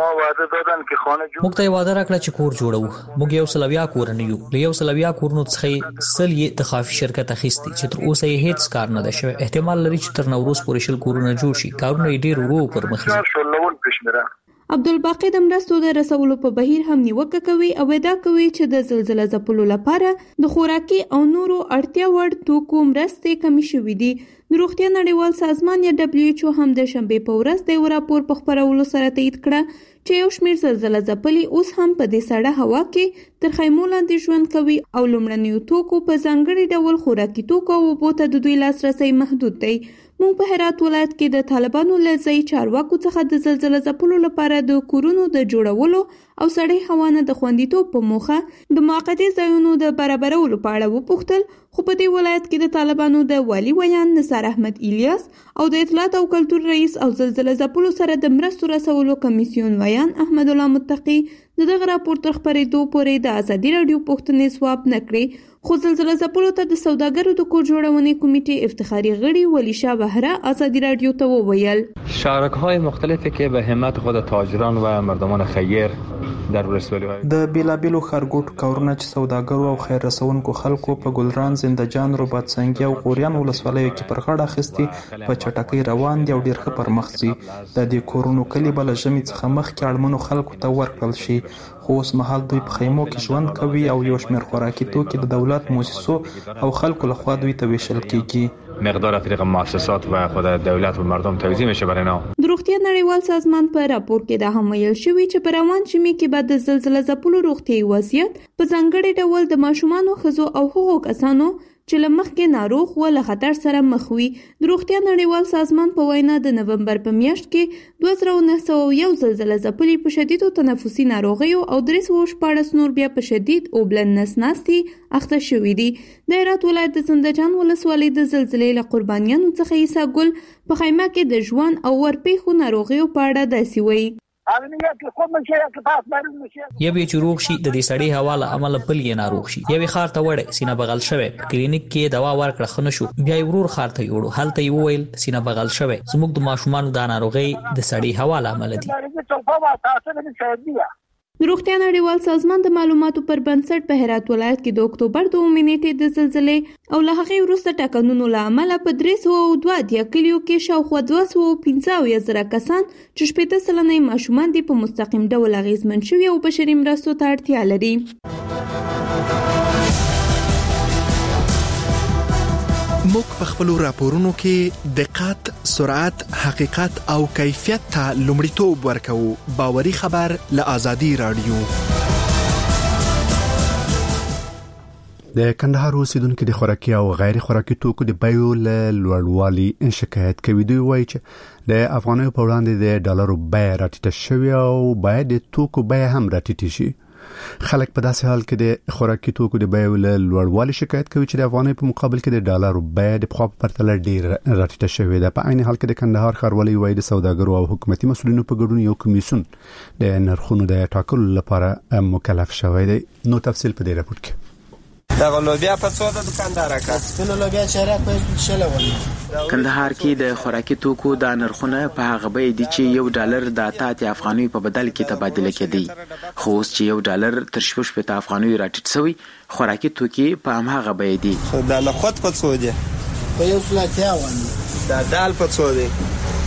موږ ته وعده راکړه چې کور جوړو. موږ یو سلویا کورنۍ یو، له یو سلویا کورونو څخه سل یې د خافي شرکت اخیستي چې تر اوسه یې هیڅ کار نه ده شوی. احتمال لري چې تر نوروز پورې شل کورونه جوړ شي. کارونه یې ډېر ورو پر مخ ځي. عبدالباقي د مرستو د رسولو په بهیر هم نیوکه کوي او ادعا کوي چې د زلزلې ځپلو لپاره د خوراکي او نورو اړتیا وړ توکو مرستې کمې شوې دي. د روغتیا نړیوال سازمان یا دبلیو ایچ او هم د شنبې په ورځ د یو راپور په خپرولو سره تایید کړه چې یو شمېر زلزلې ځپلي اوس هم په دې سړه هوا کې تر خیمو لاندې ژوند کوي او لومړنیو توکو په ځانګړي ډول خوراکي توکو او اوبو ته د دوی لاسرسی محدود دی. موږ په هرات ولایت کې د طالبانو له ځای چارواکو څخه د زلزلې ځپلو لپاره د کورونو د جوړولو او سړې هوا نه د خوندیتوب په موخه د موقتي ځایونو د برابرولو په اړه وپوښتل، خو په دې ولایت کې د طالبانو د والي ویان نثار احمد الیاس او د اطلاعات او کلتور رئیس او زلزلې ځپلو سره د مرستو رسولو کمیسیون ویان احمد الله متقی د دغه راپور تر خپرېدو پورې د ازادي راډیو پوښتنې ځواب نه کړې. خو زلزلې ځپلو ته د سوداګرو د کور جوړونې کمیټې افتخاري غړي ولی شاه بهره ازادي راډیو ته وویل شارک‌های مختلفی که به همت خود تاجران و مردمان خیر در ولسوالی‌های د بیلابیلو ښارګوټو کورونه چې سوداګرو او خیر رسونکو خلکو په ګلران، زندهجان، رباط سنگي او غوریان ولسوالیو کې پر غاړه اخیستي په چټکۍ روان دي او ډېر ښه پرمخ ځي. د دې کورونو کلي به له ژمي څخه مخکې اړمنو خلکو ته ورکړل شي، خو اوس مهال دوی په خیمو کې ژوند کوي او یو شمېر خوراکي توکي د دولت موسسو او خلکو لخوا دوی ته ویشل کیږي. مقدار طریق مؤسسات و خود دولت و مردم توزیع میشه برای اینا. د روغتیا نړیوال سازمان په راپور کې دا هم ویل شوی چې په روان ژمي کې به د زلزلې ځپلو روغتیايي وضعیت په ځانګړي ډول د ماشومانو، ښځو او هغو کسانو چې له مخکې ناروغ و له خطر سره مخ وي. د روغتیا نړیوال سازمان په وینا د نومبر په میاشت کې دوه زره نهه سوه یو زلزلې ځپلي په شدیدو تنفسي ناروغیو او درې سوه شپاړس نور بیا په شدید اوبلن نس ناستي اخته شوي دي. د هرات ولایت د زندهجان ولسوالۍ د زلزلې له قربانیانو څخه عیسی ګل په خیمه کې د ژوند او ورپېښو ناروغیو په اړه داسې وایي. یوې چې روغ شي د دې سړې هوا له امله بل یې ناروغ شي. یوې خار ته وړې سینه بغل شوی، په کلینیک کې دوا ورکړه ښه نه شو، بیا یې ورور خار ته یوړو، هلته یې وویل سینه بغل شوی. زموږ د ماشومانو دا ناروغۍ د سړې هوا له امله دي. د روغتیا نړیوال سازمان د معلوماتو پر بنسټ په هرات ولایت کې د اکتوبر دوه نیټې د زلزلې او له هغې وروسته ټاکنونو له امله په درې سوه دوه اتیا کلیو کې شاوخوا دوه سوه پنځه اویا زره کسان چې شپېته سلنه یې ماشومان دي په مستقیم ډول اغېزمن شوي او بشري مرستو ته اړتیا لري. موږ په خپلو راپورونو کې دقت، سرعت، حقیقت او کیفیت ته لومړیتوب ورکوو. باوري خبر له آزادي رادیو. د کندهار اوسیدونکو د خوراکي او غیر خوراکي توکو د بیو له لوړوالي شکایت کوي. دوی وایي چې د افغانیو په وړاندې د ډالرو بیه راټیټه شوې او باید د توکو بیه هم راټیټه شي. خلک په داسې حال کې د خوراکي توکو د بیو له لوړوالي شکایت کوي چې د افغانۍ په مقابل کې د ډالرو بیه د پخوا په پرتله ډېر راټیټه شوې ده. په عین حال کې د کندهار ښاروالۍ وایي د سوداګرو او حکومتي مسؤلینو په ګډون یو کمیسیون د نرخونو د ټاکلو لپاره مکلف شوی دی. نو تفصیل په دې راپور کې. دغه لوبیا په څو د دکاندار کا سپینو لوبیا چیرې په شلول. کندهار کې د خوراکي توکو د نرخونه په هغه بیه دي چې یو ډالر د اته افغانۍ په بدل کې تبادله کېدی، خو اوس چې یو ډالر تر شپږ شپږ افغانۍ راټیټ شوی، خوراکي توکي په هماغه بیه دي. د لخت په څو دي؟ په یو سلاتیا ونه. د دال په څو دي؟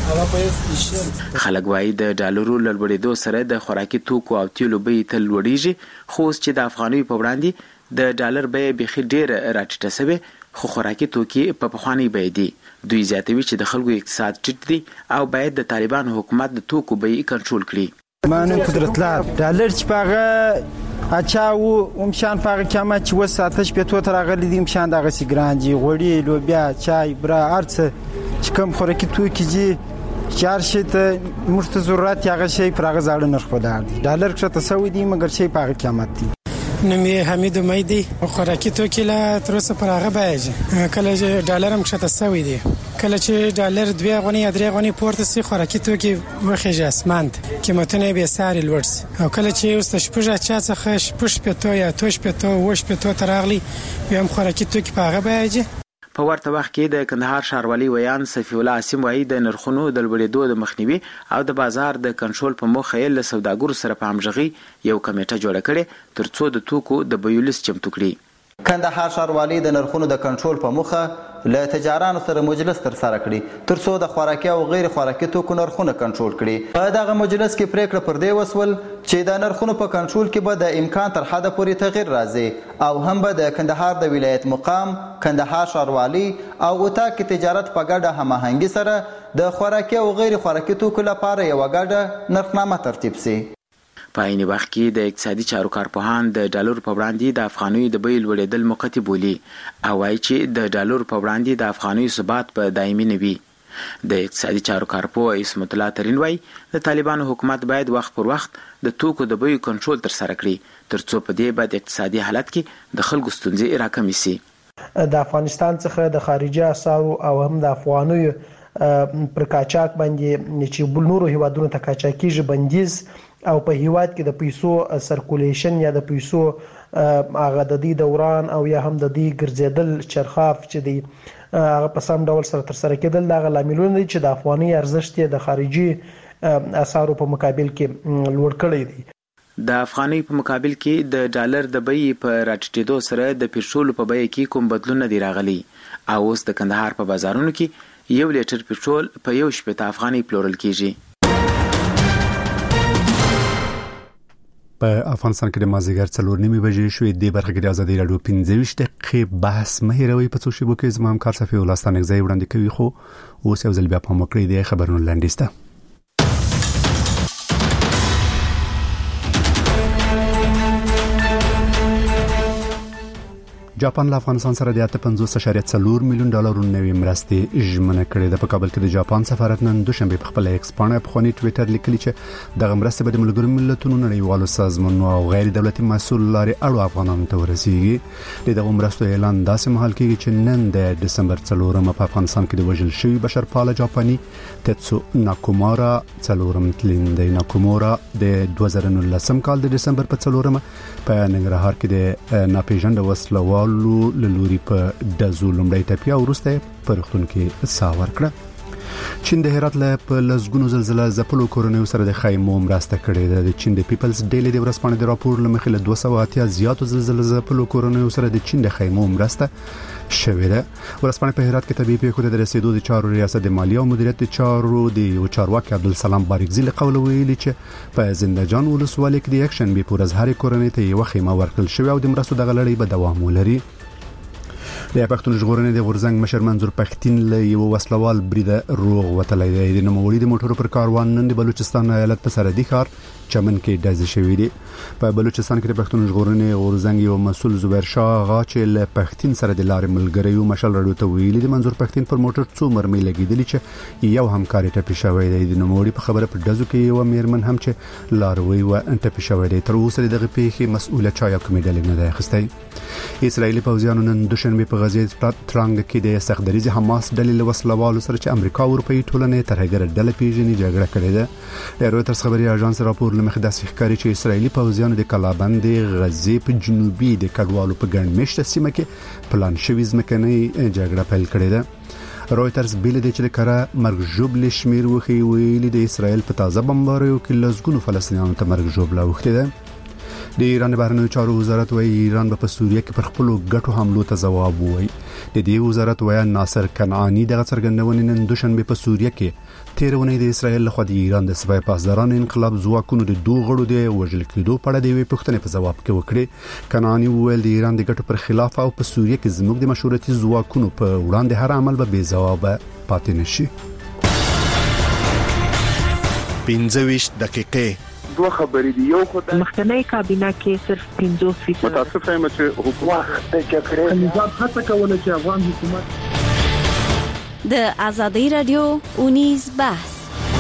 خلک وایي د ډالرو لوړېدو سره د خوراکي توکو او تیلو بیې تل لوړېږي، خو اوس چې د افغانۍ په وړاندې د ډالر بیه بخي ډیر راټیټه شوی، خو خوراکي توکي په پخوانی بیه دي. دوی زیاتوي چې د خلکو اقتصاد ټیټ دی او باید د طالبانو حکومت د توکو بیې کنټرول کړي. مانو قدرتلار ډالر چې پاغه اچاو ومشان پاغه کما چې وساتش په تو ترغلی دي مشان دغه سیګرانجی غوړي لوبیا چای برا ارڅ چې کوم خوراکي توکي دي چار شي ته مرته ضرورت هغه شی پرغه زاړه نرخ ودار دي. ډالر چې تسوي دي مګر شی پاغه قیمت دي. نمی حمید امیدی خوراکی توکی لا تروسه پر هغه بایجه کله چې ډالر هم کښته سوی دی، کله چې ډالر دوه غونی یا درې غونی پورته سي خوراکی توکی وخیږي اسمانت قیمتونه به ساري لوړ سي، او کله چې اوس شپږه چا څخه شپږ پته یا توش پته وش پته ترغلی هم خوراکی توکی په هغه بایجه. په ورته وخت کې د کندهار ښاروالۍ ویان صفی الله عاصم وایي د نرخونو د لوړېدو د مخنیوي او د بازار د کنټرول په موخه یې له سوداګرو سره په همغږي یو کمیټه جوړه کړې ترڅو د توکو د بیو لیست چمتو کړي. کندهار ښاروالۍ د نرخونو د کنټرول په موخه له تجارانو سره مجلس تر سره کړي ترڅو د خوراکي او غیر خوراکي توکو نرخونه کنټرول کړي. په دغه مجلس کې پریکړه پر دې وسول چې د نرخونو په کنټرول کې به د امکان تر حده پورې تغیر راځي او هم به د کندهار د ولایت مقام، کندهار ښاروالۍ او اتاق تجارت په ګډه هماهنګي سره د خوراکي او غیر خوراکي توکو لپاره یو ګډه نرخنامه ترتیب شي. په عین وخت کې د اقتصادي چارو کارپوهان د ډالر په وړاندې د افغانۍ د بیې لوړېدل موقتي بولي او وایي چې د ډالر په وړاندې د افغانۍ ثبات په دایمي نه وي. د اقتصادي چارو کارپوه اسمت الله ترین وایي د طالبانو حکومت باید وخت پر وخت د توکو د بیې کنټرول تر سره کړي ترڅو په دې باندې اقتصادي حالت کې د خلکو ستونزې راکمې شي. د افغانستان څخه د خارجي اسعارو او هم د افغانیو پر قاچاق باندې چې بل نورو هیوادونو ته قاچاقیږي بندیز او په هیواد کې د پیسو سرکولیشن یا د پیسو هغه د دې دوران او یا هم د دې ګرځیدل چرخاف چې دی هغه په سم ډول سره تر سره کېدل دا غلاملونه دي چې د افغاني ارزښت د خارجي اسعارو په مقابل کې لوړ کړی دی. د افغانۍ په مقابل کې د ډالر د بیې په راټیټېدو سره د پېټرول په بیه کې کوم بدلون دی راغلی او اوس د کندهار په بازارونو کې یو لیټر پېټرول په یو شپږ افغانۍ پلورل کیږي. په افغانستان کې د مازیګر څلور نیمې بجې شوې د برخه کې د ازادي راډیو پنځه ویشت دقیقې بحث مهیروي په څو شیبو کې زموږ کار صفي ولستان غځي وړاندې کوي خو اوس یو ځل بیا په مکړې د خبرونو لاندېسته. جاپان له افغانستان سره د اته پنځوس اشاریه څلور میلیون ډالرو نوي مرستې ژمنه کړې ده. په کابل کې د جاپان سفارت نن دوشنبه په خپل ایکس پاڼه په خونی ټوئیټر لیکلی چې دغه مرستې به د ملګرو ملتونو نړیوالو سازمانونو او غیر دولتي مسؤل لارې اړو افغانانو ته ورسیږي. دغه مرستو اعلان داسې مهال کېږي چې نن د دسمبر څلورمه په افغانستان کې د وژل شوی بشرپاله جاپاني تتسو ناکومورا څلورم تلیندې ناکومورا د دوه زره نولسم کال د دسمبر په څلورمه په ننګرهار کې د ناپېژانده وسلوال لو لوري په دزو لمړی ټپیا ورسته په رښتون کې ساور کړه. چین د هرات له په لزګونو زلزلہ زپلو کورونو سره د خیمو مرسته کړې ده. د چین د پیپلز ډیلی د ورځپاڼې د راپور لمخې له دوه سوه اتیا زیاتو زلزلہ زپلو کورونو سره د چین د خیمو مرسته شوې ده. ورځپاڼې په هرات کې طبيعي پیښو د رسیدو د چارو ریاست د مالیه او مدیریت د چارو د یو چارواکي عبدالسلام بارکزي له قوله ویلي چې په زندهجان ولسوالۍ کې د اکشن بي پورز هرې کورنۍ ته یو خیمه ورکړل شوې او د مرستو د غلړې به دوام ولري. د پښتون ژغورنې د غورزنګ مشر منظور پښتين له یو وسلوال بریده روغ وتلی دی. د نوموړي د موټرو پر کاروان نن د بلوچستان ایالت په سرحدي ښار چمن کې ډز شوی دی. په بلوچستان کې د پښتون ژغورنې غورزنګ یو مسول زبیر شاه غا چې له پښتين سره د لارې ملګری یو مشل راډیو ته ویلي د منظور پښتين پر موټر څو مرمۍ لګیدلې چې یو همکاري ټپي شوی دی. د نوموړي په خبره په ډزو کې یو میرمن هم چې لاروي و ټپي شوی دی. تر اوسه دغه پیښې مسؤله چا یا کومې ډلې نه ده اخیستی. اسرایلی پوځیانو نن دوشنبه په غزې ترانګ کې د سختدریز حماس ډلې له وسلوالو سره چې امریکا او اروپאי ټولنې ترهګر ډله پیژني جګړه کړې ده. د رويټرز خبري اژانس راپور لمخې داسې ښکاري چې اسرایلی پوځیانو د کلابند غزې په جنوبي د کډوالو په ګڼ مشته سیمه کې پلان شوی ځمکنۍ جګړه پیل کړې ده. رويټرز بیل د چې کړه مرګ جوړ شمیر وخی ویلي د اسرایل په تازه بمباریو کې لزګونو فلسطینیانو ته مرګ جوړ لاوخته ده. د ایران بهرنیو چارو وزارت وايي ایران به په سوریه کې پر خپل ګټو حملو ته ځواب وایي. د دې وزارت وايي ناصر کنعانی دغه څرګندونې نن دوشنبه په سوریه کې تیرونه د اسرایل لخوا د ایران د سپای پاسداران انقلاب ځواکونو د دوه غړو د وژل کېدو په اړه د وی پښتنې په جواب کې وکړي. کنعانی وویل د ایران د ګټو پر خلاف او په سوریه کې زموږ د مشورتي ځواکونو په وړاندې هر عمل به بې ځواب پاتې نشي. پنځه ویشت دقیقې دوه خبرې دي. یو خو د مخکنی کابینه کې صرف پنځوس فیصد متاسفه یم چې حکومت د جګړې نظام هڅه کوله چې افغان حکومت د ازادي رادیو اونیز بحث.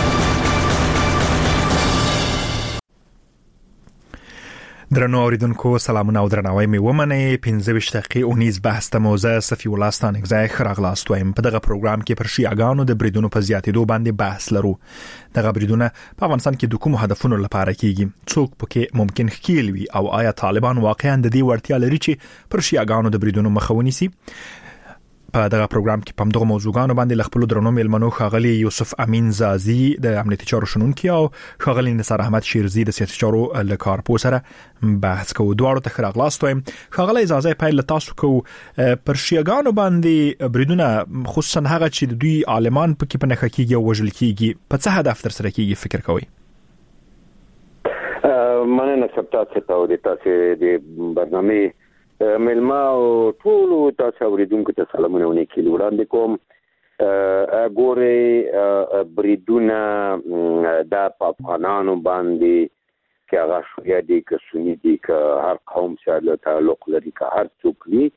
درنو اوریدونکو سلامونه او درناوی مې ومنئ. پنځه ویشت دقیقې اونیز بحث ته موزه صفی ولستان غځای خراغلاست وایم. په دغه پروګرام کې پر شیعاګانو د بریدونو په زیاتېدو باندې بحث لرو. دغه بریدونه په افغانستان کې د کوم هدفونو لپاره کیږي؟ څوک پکې ممکن ښکیل وي او آیا طالبان واقعا د دې وړتیا لري چې پر شیعاګانو د بریدونو مخه ونیسي؟ په دغه پروګرام کې په دغه موضوعاتو باندې خپل درنو میلمنو خاغلی یوسف امین زازی د امنیتي چارو شنونکي او خاغلی نصر احمد شیرزی د سیاسي چارو لکارپو سره بحث کوو. دواړو ته خراغلاست وایم. خاغلی زازی پایل تاسو کو پر شیعاګانو باندې بریدونه خصوصا هغه چې د دوی عالمان پکې په نخښه کېږي او وژل کېږي په څه هدف تر سره کېږي فکر کوئ؟ مننه سپتاسو ته د تاسو د برنامه ملما او ټول تاسو اوریدونکو ته سلامونه ونکړي وړاندې کوم. ګوره بریدونه د افغانانو باندې چې هغه شویا دي که سنی دي که هر قوم سره تعلق لري که هر څوک وي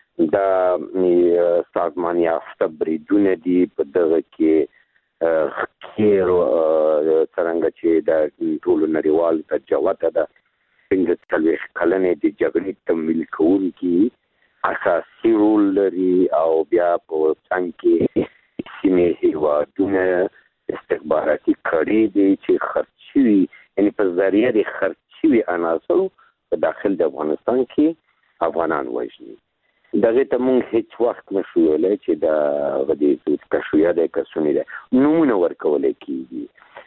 د سازمان یافته بریدونه دي. په دغه کې خیر څنګه چې د ټول نړیوال تجربه ده څنګه تلويخ کلنې د جګړې تمویل کوونکي اساسي رول لري او بیا په څنګه کې سیمه هیوادونه استخباراتي کړي دي چې خرچوي یعنی په ذریعہ د خرچوي عناصر په داخل د افغانستان کې افغانان وژني. دغه ته مونږ هیڅ وخت نشو ویلای چې دا غدي کښویا د کسونی ده نمونه ورکول کیږي.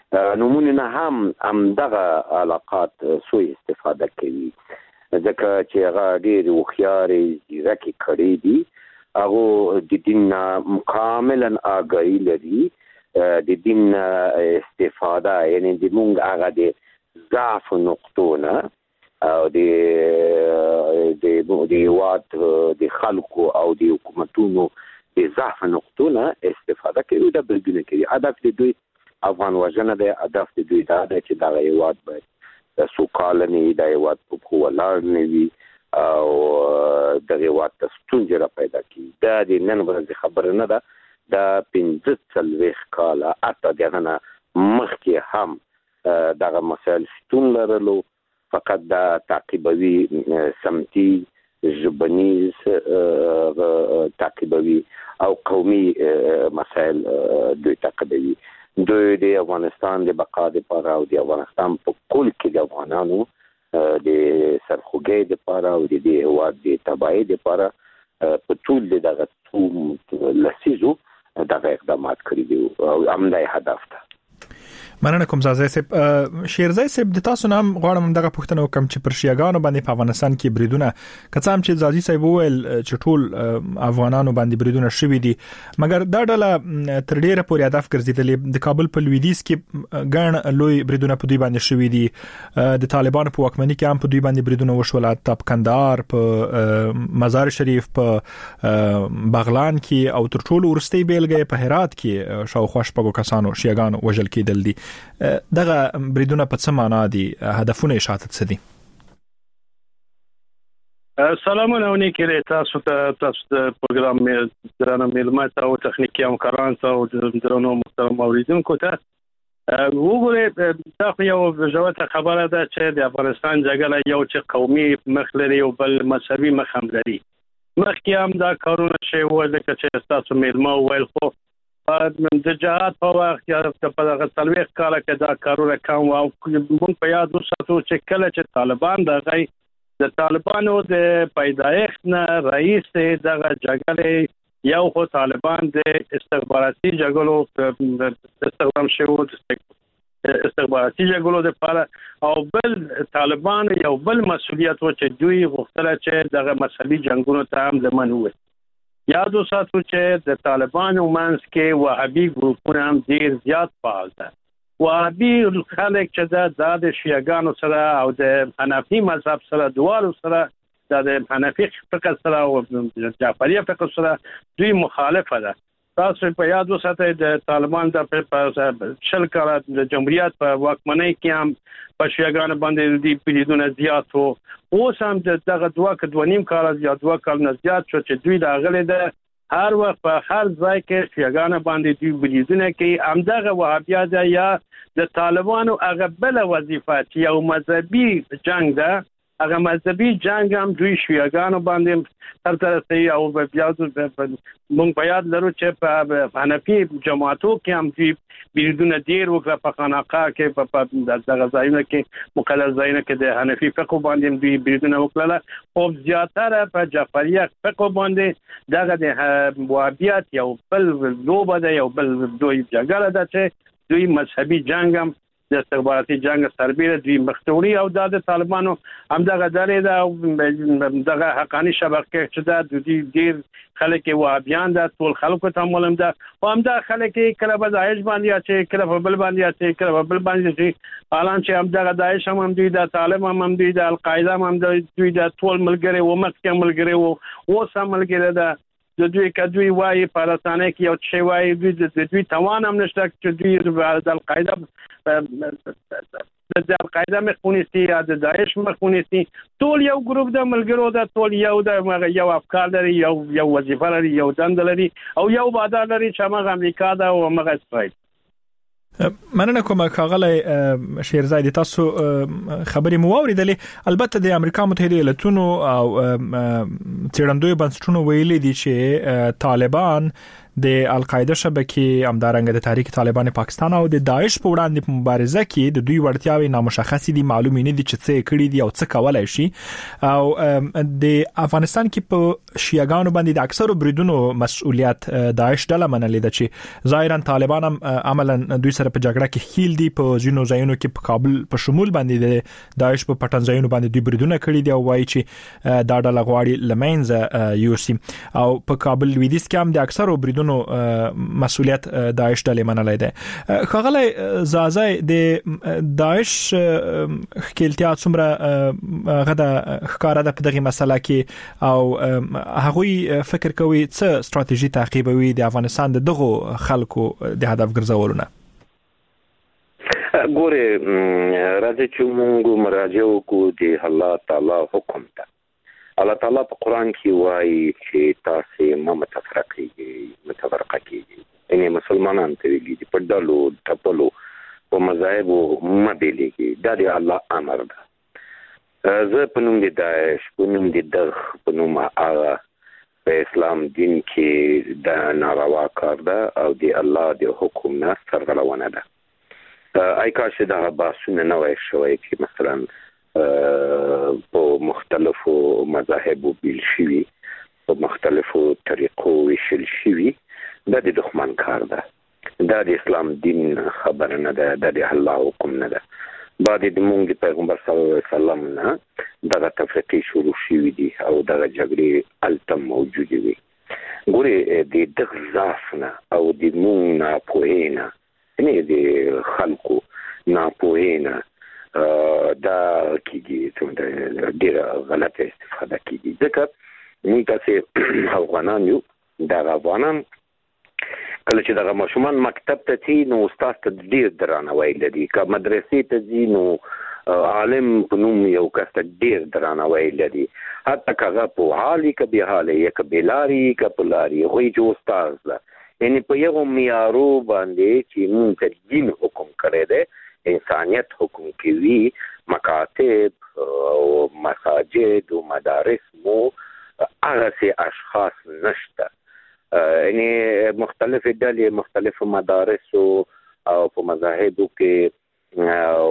نمونه نه هم هم دغه علاقات سوء استفاده کوي ځکه چې هغه ډېر وخیارې ځکه کړي دي هغه د دین کاملا آگاهی لري د دین استفاده یعنی د مونږ هغه د ضعف نقطونه او د د هیواد د خلکو او د حکومتونو د ضعف نقطونه استفاده کوي د بریدونه کوي. هدف د دوی افغان وژنه ده، هدف د دوی دا ده چې دا هیواد باید سوکاله نه وي، دا هیواد په پښو ولاړ نه وي او د هیواد ته ستونزې را پیدا کړي. دا د نن ورځې خبره نه ده، دا پنځه څلوېښت کاله حتی د هغه نه مخکې هم دغه مسایل شتون لرلو، فقط دا تعقیبوي سمتي ژبنیز تعقیبوي او قومي مسایل دوی تعقیبوي. دوی د افغانستان د بقا لپاره او د افغانستان په کل کې د افغانانو د سرخوږۍ لپاره او د هیواد د تباهۍ لپاره په ټول دغه لسیزو دغه اقدامات کړي دي او همدا هدف ده. مننه کوم زازای سپ شیرزای سپ د تاسو نام غواړم دغه پوښتنه وکم چې پر شیعاګانو باندې په افغانستان کې بریدونه کڅام چې زازي صاحب وویل چې ټول افغانانو باندې بریدونه شوي دي، مګر دا ډله تر ډیره پورې هدف ګرځیدلې د کابل په لویدیځ کې ګڼ لوی بریدونه په دوی باندې شوي دي، د طالبانو په واکمنۍ کې هم په دوی باندې بریدونه وشول، په کندهار، په مزار شریف، په بغلان کې او تر ټولو ورستۍ بیلګه په هرات کې شاوخوا شپږو کسانو شیعاګانو وژل کېدل دي. دغه بریدونه په څه معنا دي؟ هدفونه یې شاته څه دي؟ سلامونه ونیکره تاسو ته، تاسو د پروګرام درانه معلومات او تخنیکی همکاران او درنو محترم اوریدونکو ته وګورئ. دا یو ژوره خبره ده چې د افغانستان جګړه یو چې قومي مخ لري او بل مذهبي مخ هم لري. مخکې هم دا کارونه شوي وو چې تاسو معلومه وویل، خو د جهاد په وخت کې په دغه څلوېښت کاله کې دا کارونه کم او موږ په یاد وساتو چې کله چې طالبان دغه د طالبانو د پیدایښت نه رئیس دغه جګړې یو خو طالبان د استخباراتي جګړو استخدام شوی استخباراتي جګړو لپاره او بل طالبان یو بل مسؤلیت و چې دوی غوښتل چې دغه مسلې جنگونو ته هم ضمن وي. یاد وساتو چې د طالبانو منځ کې وهابي ګروپونه هم ډېر زیات فعال دي. وهابي خلک چې د شیعاګانو سره او د حنفي مذهب سره دوالو سره د حنفي فقه سره او جعفري فقه سره دوی مخالفه ده. تاسو په یاد وساتئ د طالبان د شل کاله د جمهوریت په واکمنۍ کې هم په شیعاګانو باندې د بریدونه زیات وو. اوس هم دغه دوه کډو نیم کال یا دوه کال نه زیات شو چې دوی د غلې د هر وخت په هر ځای کې شیعاګانو باندې دوی بریدونه کوي. همدغه وهابیت یا د طالبانو هغه بل وظیفه چې یو مذهبي جنگ ده، هغه مذهبي جنگ هم دوی شیعاګانو باندې تر ترسي او بیا موږ په یاد لرو چې په حنفي جماعتو کې هم دوی بریدونه ډیر وکړه، په خانقاه کې په دغه ځایونو کې مقدس ځایونو کې د حنفي فقه باندې دوی بریدونه وکړه او زیاتره په جعفریه فقه باندې دغه د وهابیت یو بل لوبه ده، یو بل دوی جګړه ده چې دوی مذهبي جنگ هم د استخباراتي جنگ سربېره دوی مختوري او د طالبانو همدغه درې ده دغه حقاني شبکه چې د دوی ډیر خلک وهابیان ده، ټول خلکو ته معلوم ده او همدا خلک کله به داعش باندې چې کله په بل باندې چې کله په بل باندې چې حالان چې همدغه داعش هم هم دوی د طالب هم هم دوی د القاعده هم دوی د ټول ملګری و مخکې ملګری و اوس هم ملګری ده. د دوی کدوی وایي په رسانه کې یو څه وایي دوی د دوی توان هم نشته چې دوی د القاعده د القاعده مخونیسي یا د داعش مخونیسي ټول یو ګروپ د ملګرو ده، ټول یو د یو افکار لري، یو یو وظیفه لري، یو دند لري او یو بادار لري چې هغه امریکا ده او هغه اسرائیل. مننه کوم کاغله شیرزای تاسو خبرې مو اوریدلې. البته د امریکا متحده ایالاتونو او چیرندوی بنسټونو ویلي دي چې طالبان د القاعده شبکې همدارنګه د تحریک طالبان پاکستان او د داعش په وړاندې په مبارزه کې د دوی وړتیاوې نامشخصې دي، معلومې نه دي چې څه کړي دي او څه کولای شي. او د افغانستان کې په شیعاګانو باندې د اکثرو بریدونو مسؤلیت داعش ډله منلې ده چې ظاهرا طالبان هم عملاً دوی سره په جګړه کې خیل دي. په ځینو ځایونو کې په کابل په شمول باندې د داعش په پټن ځایونو باندې دوی بریدونه کړي دي او وایي چې دا ډله غواړي لمنځه یوسي. او په کابل لویدیځ کې هم د اکثرو بریدونو مسؤلیت داعش ډلې منلې ده. خغله زازای د داعش خلتیا څومره غدا ښکارا ده په دغه مسله کې او هغوی فکر کوي څه ستراتیژي تعقیبوي د افغانستان د دغه خلکو د هدف ګرځولونه؟ ګوره راځي چې موږ مراجعه وکړو د الله تعالی حکم ته. الله تعالی په قران کې وایي چې تاسو ما متفرقېږئ متفرقه کېږئ، یعنی مسلمانان ته ویلي دي په ډلو ټپلو په مذاهب مبېلېږي. دا د الله امر ده. زه په نوم د داعش په نوم د دغ په نوم هغه په اسلام دین کې دا ناروا کار ده او د الله د حکم نه سرغړونه ده. ای کاش دا باسونه نه وای شوی چې مثلا په مختلفو مذاهبو بیل شوي، په مختلفو طریقو ویشل شوي. دا د دښمن کار ده. دا د اسلام دین خبره نه ده، دا د الله حکم نه ده. بعد د مونږ د پیغمبر صلی الله علیه وسلم نه دغه تفریقې شروع شوي دي او دغه جګړې هلته موجودې وي. ګورې د دغه ضعف نه او د مونږ ناپوهۍ نه، یعنې د خلکو ناپوهۍ نه دا کېږي، ډېره غلطه استفاده کېږي. ځکه مونږ تاسې افغانان یو. دغه افغانان کله چې دغه ماشومان مکتب ته ځي نو استاد ته ډېر درناوی لري، که مدرسې ته ځي نو عالم په نوم یو کس ته ډېر درناوی لري، حتی که هغه پوهالي که بېحاله یا که بېلاري که په لاري، هغوی چې استاد ده. یعنې په یغو معیارو باندې چې مونږ ته دین حکم کړی دی، انسانیت حکم کوي، مکاتب او مساجد او مدارس مو هغسې اشخاص نشته. یعنی مختلفې ډلې مختلفو مدارسو او په مذاهبو کې او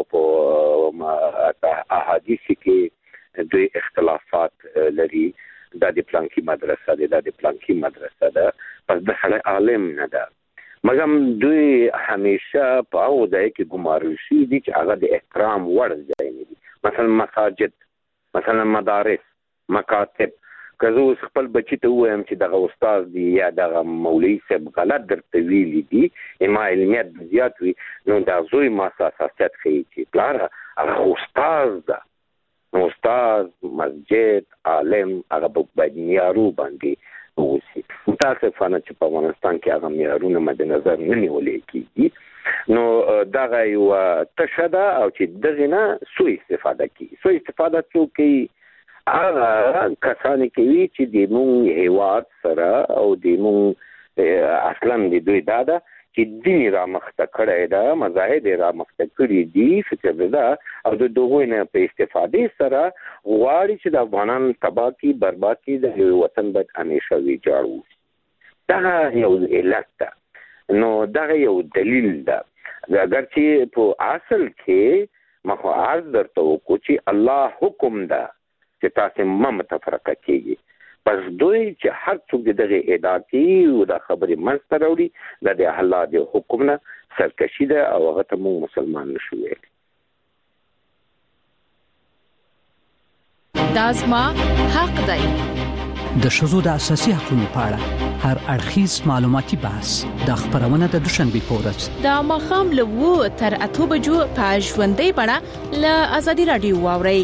په احادیثو کې دوی اختلافات لري. دا د پلانکي مدرسه ده، دا د پلانکي مدرسه ده، پس د سړی عالم نه ده. مګر دوی همیشه په هغو ځای کې ګمارل شوي دي چې هغه د احترام وړ ځای نه دي. مثلا مساجد، مثلا مدارس، مکاتب. که زه اوس خپل بچي ته ووایم چې دغه استاد دی یا دغه مولوي صاحب غلط درته ویلي دي، ما علمیت زیات وي، نو دا زوی ما حساسیت ښیي چې پلاره هغه استاد ده. نو استاد، مسجد، عالم هغه باید معیارو باندې اوسي. متاسفانه چې په افغانستان کې هغه معیارونه مد نظر نه نیولې کېږي. نو دغه یوه تشه ده او چې دغې نه سوء استفاده کېږي. سوء استفاده څوک کوي؟ هغه کسان کوي چې د مونږ هیواد سره او د مونږ اصلا د دوی دا ده چې دین رامخته کړی ده، مذاهب رامخته کړي دي، فکر ده او د دغوی نه په استفادې سره غواړي چې د افغانان تباه کړي، برباد کړي، د وطن باید همیشه ویجاړ وشي. دغه یو علت ده. نو دغه یو دلیل ده. اگر چې په اصل کې ما خو عرض درته وکړو چې الله حکم ده چې تاسو ما متفرقه کیږي. پس دوی چې هر څوک دغه ادعا کوي او د خبرې منځته راوړي، دا د الله د حکم نه سرکشي ده او هغه ته موږ مسلمان نشو ویلی. دا زما حق دی. د ښځو د اساسي حقوقو په اړه هر اړخیز معلوماتي بحث د خبرونه د دوشنبه په ورځ د ماښام له اوو تر اته بجو په ژوندۍ بڼه له ازادي رادیو واورئ.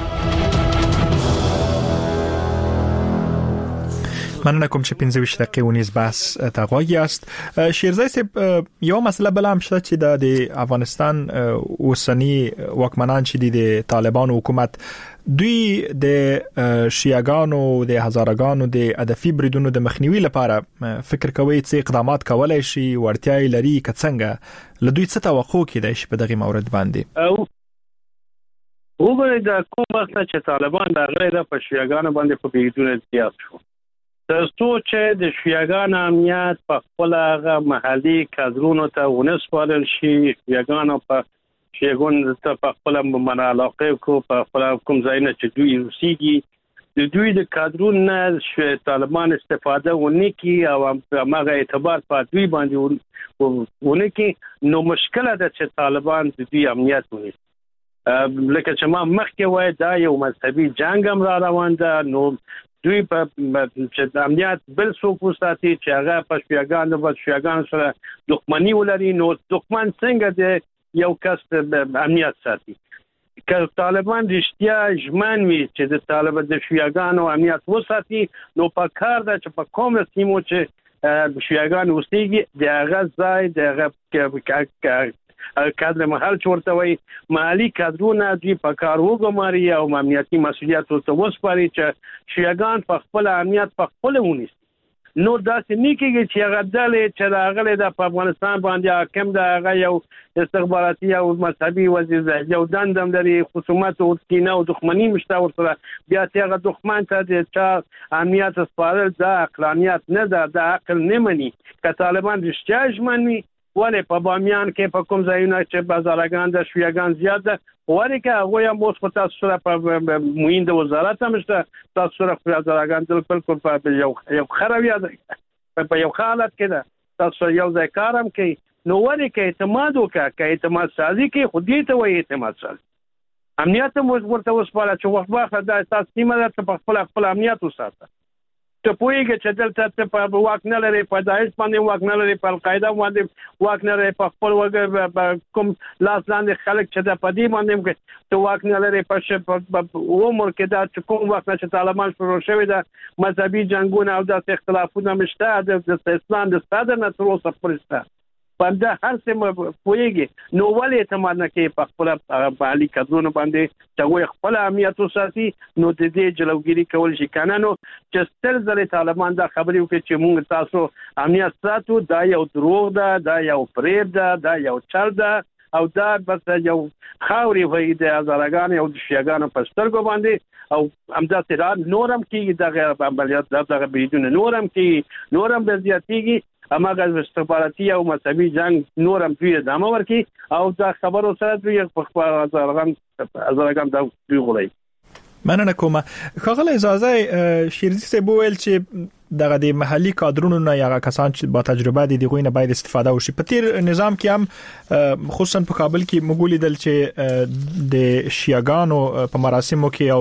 مننه کوم چې پنځه ویشت دقیقې ونیز بحث ته غوږ یاست. شیرزای صاحب، یو مسله بل هم شته چې د افغانستان اوسنی واکمنان چې د طالبان حکومت دوی د شیعاګانو د هزارګانو د هدفي بریدونو د مخنیوي لپاره فکر کوي چې اقدامات کولای شي، ورتیاي لري، که څنګه له دوی څه توقع کېدای شي په دغه مورد باندې؟ او وګورئ د کوم وخت چې طالبان راغلي د شیعاګانو باندې په بریدونه زیات شو، ترڅو چې د شیعاګانو امنیت په خپل هغه محلي کادرونو ته ونسپارل شي، شیعاګانو په شیعاګانو ته په خپل منالاقه کو په خپل کوم ځایونه چې دوی اوسېږي د دوی د کادرونو نه طالبان استفاده ونه کی او هغه اعتبار په دوی باندې ونه کی، نو مشکله ده چې طالبان د دوی امنیت ونیسي. لکه چې ما مخکې وای دا یو مذهبي جنگ هم را روان ده، نو دوی په چې د امنیت بل څوک وساتي چې هغه په شیعاګانو په شیعاګانو سره دښمني ولري، نو دښمن څنګه د یو کس امنیت ساتي؟ که طالبان رښتیا ژمن وي چې د طالبان د شیعاګانو امنیت وساتي، نو په کار ده چې په کوم سیمو چې شیعاګان اوسېږي د هغه ځای د هغه کادر محل چورتوي مالی کادرونه دوی په کار وګماري او امنیتي مسولیت ورته وسپاري چې شیعاګان په خپل امنیت په خپل ونیسي. نو داسې نه کېږي چې هغه ډلې چې راغلي د افغانستان باندې حاکم ده هغه یو استخباراتي او مذهبي وزیر یو دندم لري، خصومت او کینه او دښمني مشته ورسره، بیا چې هغه دښمن ته د چا امنیت سپارل دا عقلانیت نه ده، دا عقل نه مني. که طالبان رښتیا ژمن وي ولې په بامیان کې په کوم ځایونه چې بازارګان د شیعاګان زیات ده ولې که هغوی هم اوس په تاسو سره په معین د وزارت هم شته، تاسو سره بازارګان بالکل په یو یو خرویه ده، په یو حالت کې ده، تاسو یو ځای کار هم کوي، نو ولې که اعتماد وکړه که اعتماد سازي کې خو دې ته وایي اعتماد سازي. امنیت هم ورته وسپاره چې وخت واخله دا تاسو سیمه ده ته په خپل خپل امنیت وساته. ته پوهېږې چې دلته ته په واک نه لرې، په داعش باندې واک نه لرې، په القاعده باندې واک نه لرې، په خپل وګړي کوم لاس لاندې خلک چې د په دې باندې ته واک نه لرې، په عمر کې دا چې کوم وخت چې طالبان شروع شوي ده مذهبي جنګونه او داسې اختلافونه مشته د اسلام د صدر نه تر اوسه پورې شته، بنده هر څه پوهېږي، نو ولې اعتماد نه کوي په خپل محلي کادرونو باندې چې هغوی خپل امنیت وساتي؟ نو د دې جلوګیري کول شي که نه، نو چې ستر ځلې طالبان دا خبرې وکړي چې موږ تاسو امنیت ساتو، دا یو دروغ ده، دا یو فریب ده، دا یو چل ده او دا بس یو خاورې وایي د هزارګانو او د شیعاګانو په سترګو باندې، او همداسې را نور هم کېږي دغه عملیات دغه بریدونه نور هم کېږي، نور هم زیاتېږي، هماغه استخباراتي او مذهبي جنگ نور هم دوی ادامه ورکړي او دا خبرو سره دوی په خپل هزارګان هزارګان دا دوی غولي. مننه کوم. ښاغلی اجازه شیرزي صاحب ویل چې دغه د محلي کادرونو نه یا کسان چې با تجربه دي دغه نه باید استفاده وشي. په تیر نظام کې هم خصوصا په کابل کې مغولي دل چې د شیعاګانو په مراسمو کې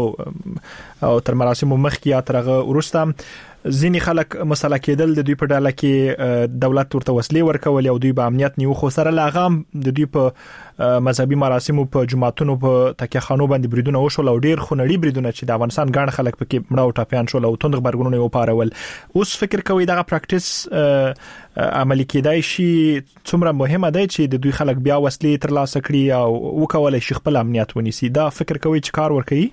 او او تر مراسمو مخکې یا ترغه ورسته ځینې خلک مسله کېدل د دوی په ډله کې دولت ورته وسلې ورکول او دوی به امنیت نیو، خو سره لاغام د دوی په مذهبي مراسمو په جماعتونو په تکیهخانو باندې بریدونه وشول او ډیر خونړي بریدونه چې د افغانستان ګڼ خلک پکې مړه او ټاپیان شول او توند خبرګونونه یې وپارول. اوس فکر کوي دغه پریکټیس عملي کېدای شي څومره مهمه ده چې د دوی خلک بیا وسلې ترلاسه کړي او وکولای شي خپل امنیت ونیسي؟ دا فکر کوي چې کار ورکوي؟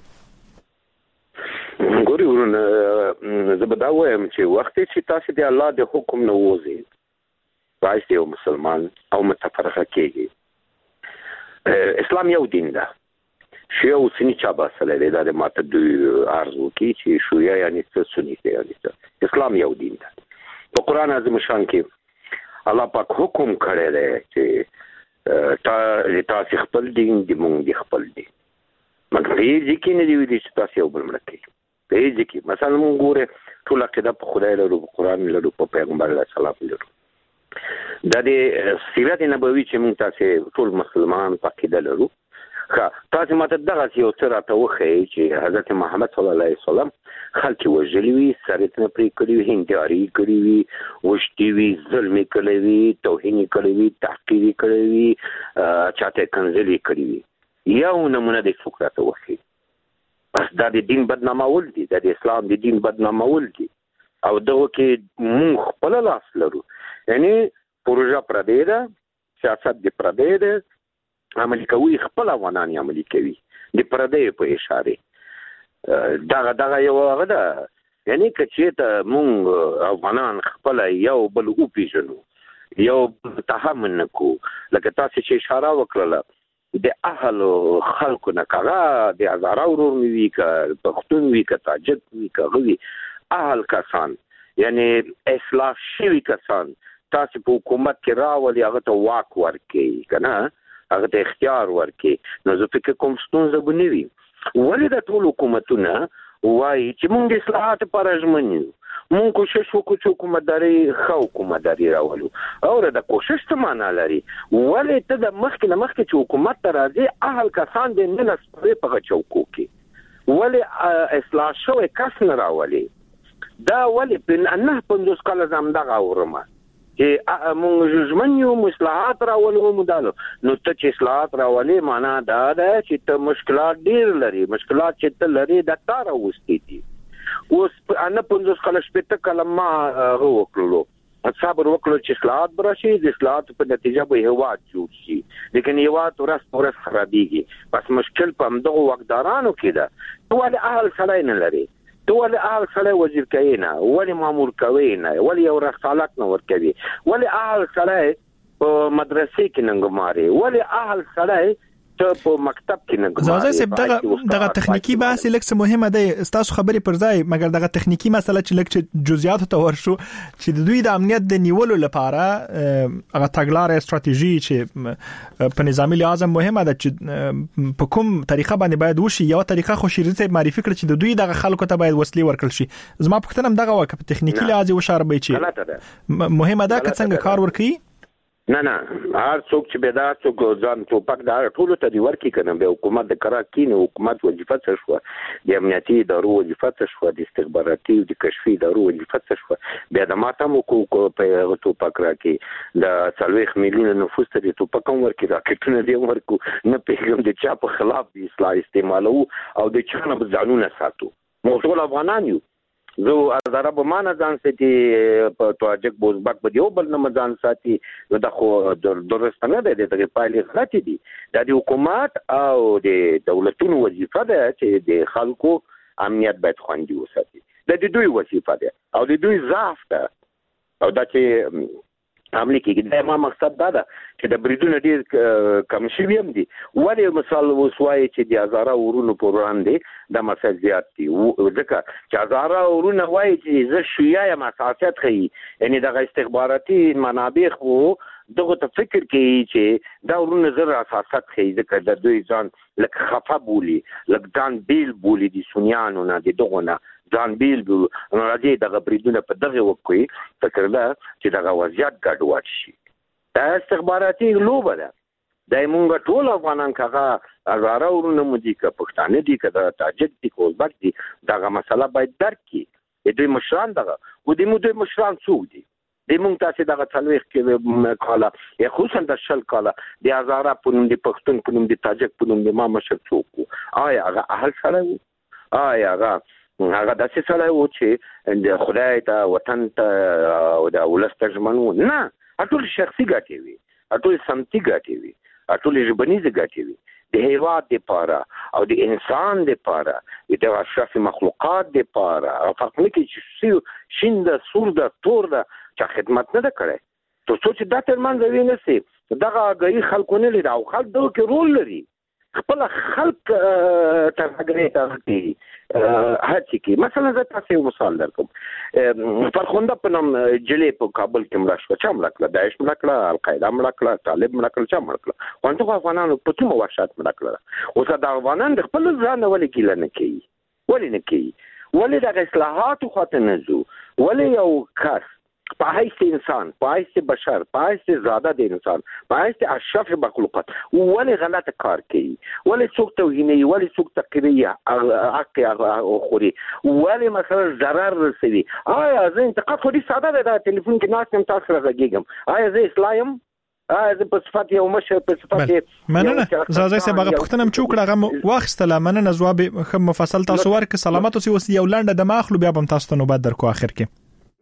ګوري ورونه زه به دا وایم چې وخت چې تاسو د الله د حکم نه وځي راځي یو مسلمان او متفرقه کېږي. اسلام یو دین ده، شیعه او سنی چا باسله دی، دا د ماته دوی عرض وکړي چې شیعه یعنی څه، سنی یعنی څه. اسلام یو دین ده. په قرآن عظیم شان کې الله پاک حکم کړی دی چې تا تاسو خپل دین دی، مونږ دی خپل دین، مګر یې ځکه نه دی ویلي چې تاسو یو بل مړ کړئ. په دې کې مثلا موږ ګوره ټول عقیده په خدای لرو، په قرآن لرو، په پیغمبر علیه السلام لرو. دا د سیرت نبوي چې موږ تاسو ټول مسلمان په عقیده لرو. ښه تاسو ماته دغه یو څه راته وښیئ چې حضرت محمد صلی الله علیه وسلم خلک وژلي وي، سرتونه پرې کړي وي، هنداري کړي وي، وشتي وي، ظلم کړی وي، توهین کړی وي، تحقیر کړی وي، چاته کنځلې کړي وي. یو نمونه د څوک راته وښیئ. بس دا د دین بدنامول دي، دا د اسلام د دین بدنامول دي او دغه کې مونږ خپل لاس لرو. یعنی پروژه پردې ده، سیاست د پردې ده، عملي کوي خپل افغانان عملي کوي د پردې په اشاره. دغه دغه یو هغه ده، یعنی که چېرته مونږ افغانان خپل یو بل وپېژنو، یو تحمل نکو، لکه تاسو چې اشاره وکړله د اهل خلکو نه کاغه د هزاره ورور وی که پښتون وی که تاجک وی که غوي اهل کسان یعنی اصلاح شوی کسان تاسو په حکومت کې راولي هغه ته واک ورکړي کنه هغه ته اختیار ورکړي نو زه فکر کوم ستونزه به نه وي ولې د ټول حکومتونه وایي چې موږ اصلاحات پر ژمنو مونږ کوشش وکړو چې حکومتداري ښه حکومتداري راولو او د کوشش څه معنا لري ولې ته د مخکې نه مخکې چې حکومت ته راځي اهل کسان دې نه نسپرې په چوکو کې ولې اصلاح شوی کس نه راولي دا ولې په نه پندوس کاله زمدغه اورمه چې مونږ ژمنو مصلحات راولو مدالو نو ته چې اصلاحات راولي معنا دا ده چې ته مشکلات ډیر لري مشکلات چې ته لري د تار اوستي دي اوس انا پندوس کاله شپته کلمه وکړلو صبر وکړو چې اصلاحات براشي د اصلاحات په نتیجه به هوا جوړ شي لیکن یو تورس پورس خرابيږي پس مشکل په همدغه وقدارانو کې ده ټول اهل سړی نه لري ټول اهل سړی وزیر کوي نه ولی مامور کوي نه ولی یو رسالت نه ور کوي ولی اهل سړی په مدرسې کې ننګماري ولی اهل سړی ته په مکتب کې ننګماري زازه سب دغه دغه تخنیکی بحث لکه مهمه ده تاسو خبرې پر ځای مګر دغه تخنیکی مسله چې لکه جزئیات ته ورشو چې د دوی د امنیت د نیولو لپاره هغه تګلارې استراتیژي چې په نظامی لحاظ مهمه ده چې په کوم طریقه باندې باید وشي یو طریقه خو شریعت معرفي کړ چې د دوی دغه خلکو ته باید وسلې ورکړل شي زما پوښتنه هم دغه وکړه په تخنیکی لحاظ وشاره به چې مهمه ده که څنګه کار ورکړي نه نه هر څوک چې به دا څوک ځان ټوپک دا ټول ته دی ورکی کنه به حکومت د قرار کینه حکومت وظیفه څه شو د امنیتي ادارو وظیفه څه شو د استخباراتي او د کشفي ادارو وظیفه څه شو بیا د ماته مو کو په ټوپک راکې د څلويخ میلیون نفوس ته د ټوپک ورکی راکټونه دی ورکو نه پیغام د چا په خلاف د اصلاح استعمالو او د چا نه ځانونه ساتو مو ټول افغانان یو زه ازاره به مان ځان ساتي په توجک بوزبک په دیو بل نه ځان ساتي نو د خو درست نه ده د پایلې غلطي دي د حکومت او د دولتونو وظیفه ده چې د خلکو امنیت باید خوندي وساتي د دوی وظیفه ده او د دوی ضعف ده او دا چې عملی کې دا ما مقصد دا ده چې د بریدونو ډیر کم شوی هم دي ولې مثال وسوای چې د هزاره ورونو پر وړاندې د مسل زیات دي ځکه چې هزاره ورونه وایي چې زه شیعه مساحت خي یعنی د استخباراتي منابع خو دغه ته فکر کوي چې دا ورونه زره اساسات خي ځکه د دوی ځان لکه خفه بولی لکه ځان بیل بولی دي سنیانو نه دي دغه نه ځان بیل بو راځي دغه بریدونه په دغه وکوي فکر دا چې دغه وضعیت ګډوډ شي دا استخباراتي لوبه ده د مونږ ټول افغانان کغه هزاره ورونه مودي ک پښتانه دي ک د تاجک دي کوزبک دي دغه مسله باید درک کی د دوی مشران دغه و د مو دوی مشران څوک دي د مونږ تاسو دغه څلويخ کې کاله یا خصوصا د شل کاله د هزاره پونم د پښتون پونم د تاجک پونم د ما مشر څوک آیا هغه اهل سره آیا هغه هغه داسې سره و چې د خدای ته وطن ته او د ولست ترجمنو نه ټول شخصي ګټي وي ټول سمتي ګټي وي ټول ژبنيزه ګټي وي د هیواد لپاره او د انسان لپاره د اشرف مخلوقات لپاره فرق نه کوي چې شین د سور د تور د چا خدمت نه کړي ته څه چې دا ترمن زوی نه سي دغه غي خلکو نه لري او خلک دغه کې رول لري خپل خلق ترغړې ترغړې هڅه کوي مثلا زه تاسو مثال درکوم فرخنده په نوم جلې په کابل کې مړ شو چا مړ کړ داعش مړ کړ القاعده مړ کړ طالب مړ کړ چا مړ کړ وانه افغانانو په څومره وحشت مړ کړ اوس دا افغانان د خپل ځان ولې کېل نه کوي ولې نه کوي ولې د اصلاحات خو ته نه زو ولې یو کس په حیث انسان په حیث بشر په حیث زاده د انسان په حیث اشرف مخلوقات ولې غلط کار کوي ولې څوک توهیني ولې څوک تقریه حق خوري ولې مثلا ضرر رسوي آیا زه انتقاد خوري ساده ده د ټلیفون کې ناس هم تاسو راغږم آیا زه اسلایم آیا زه په صفات یو مشه په صفات مننه زازای سه باغ پختنم چوکړه غو واخستله مننه جواب خم مفصل تاسو ورک سلامات اوسې اوس یو لنډه د ماخلو بیا بم تاسو ته نوبت درکو اخر کې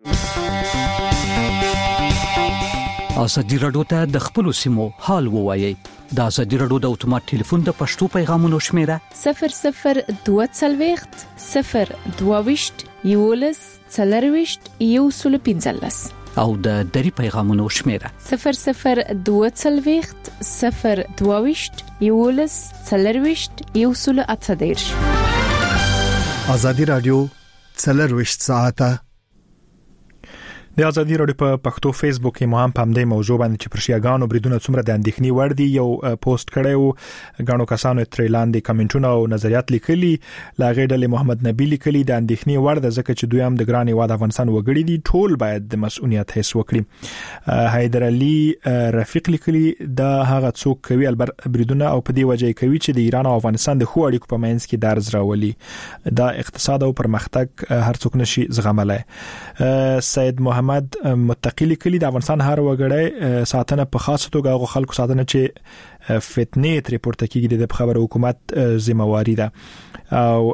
ازادي رادیو ته د خپل سیمو حال ووایي د ازادي رادیو د اتومات ټلیفون د پښتو پیغامونو شمیره صفر صفر دوه څلويخت صفر دوه وشت یولس څلرويشت یو سل پنځلس او د دری پیغامونو شمیره صفر صفر دوه څلويخت صفر دوه وشت یولس څلرويشت یو سل اته دیرش ازادي رادیو څلرويشت ساعته د ازادي رادیو په پښتو فیسبوک کې مو هم په همدې موضوع باندې چې پر شیعاګانو بریدونه څومره د اندېښنې وړ دي یو پوسټ کړی غاڼو کسانو ترې لاندې کمنټونه او نظریات لیکلي لاغې ډلې محمد نبی لیکلي د اندېښنې وړ د ځکه چې دوی هم د ګران هیواد افغانستان وګړي دي ټول باید د مسؤلیت حس وکړي. حیدر علي رفیق لیکلي دا هغه څوک کوي البته بریدونه او په دې وجه کوي چې د ایران او افغانستان د خو اړیکو په منځ کې درز راولي دا اقتصاد او پرمختګ هر څوک نشي زغملای. سید محمد متقی لیکلي د افغانستان هر وګړی ساتنه په خاصه توګه غو خلکو ساتنه چې فتنې تر پورته کیږي د خبر حکومت ذمہواری ده او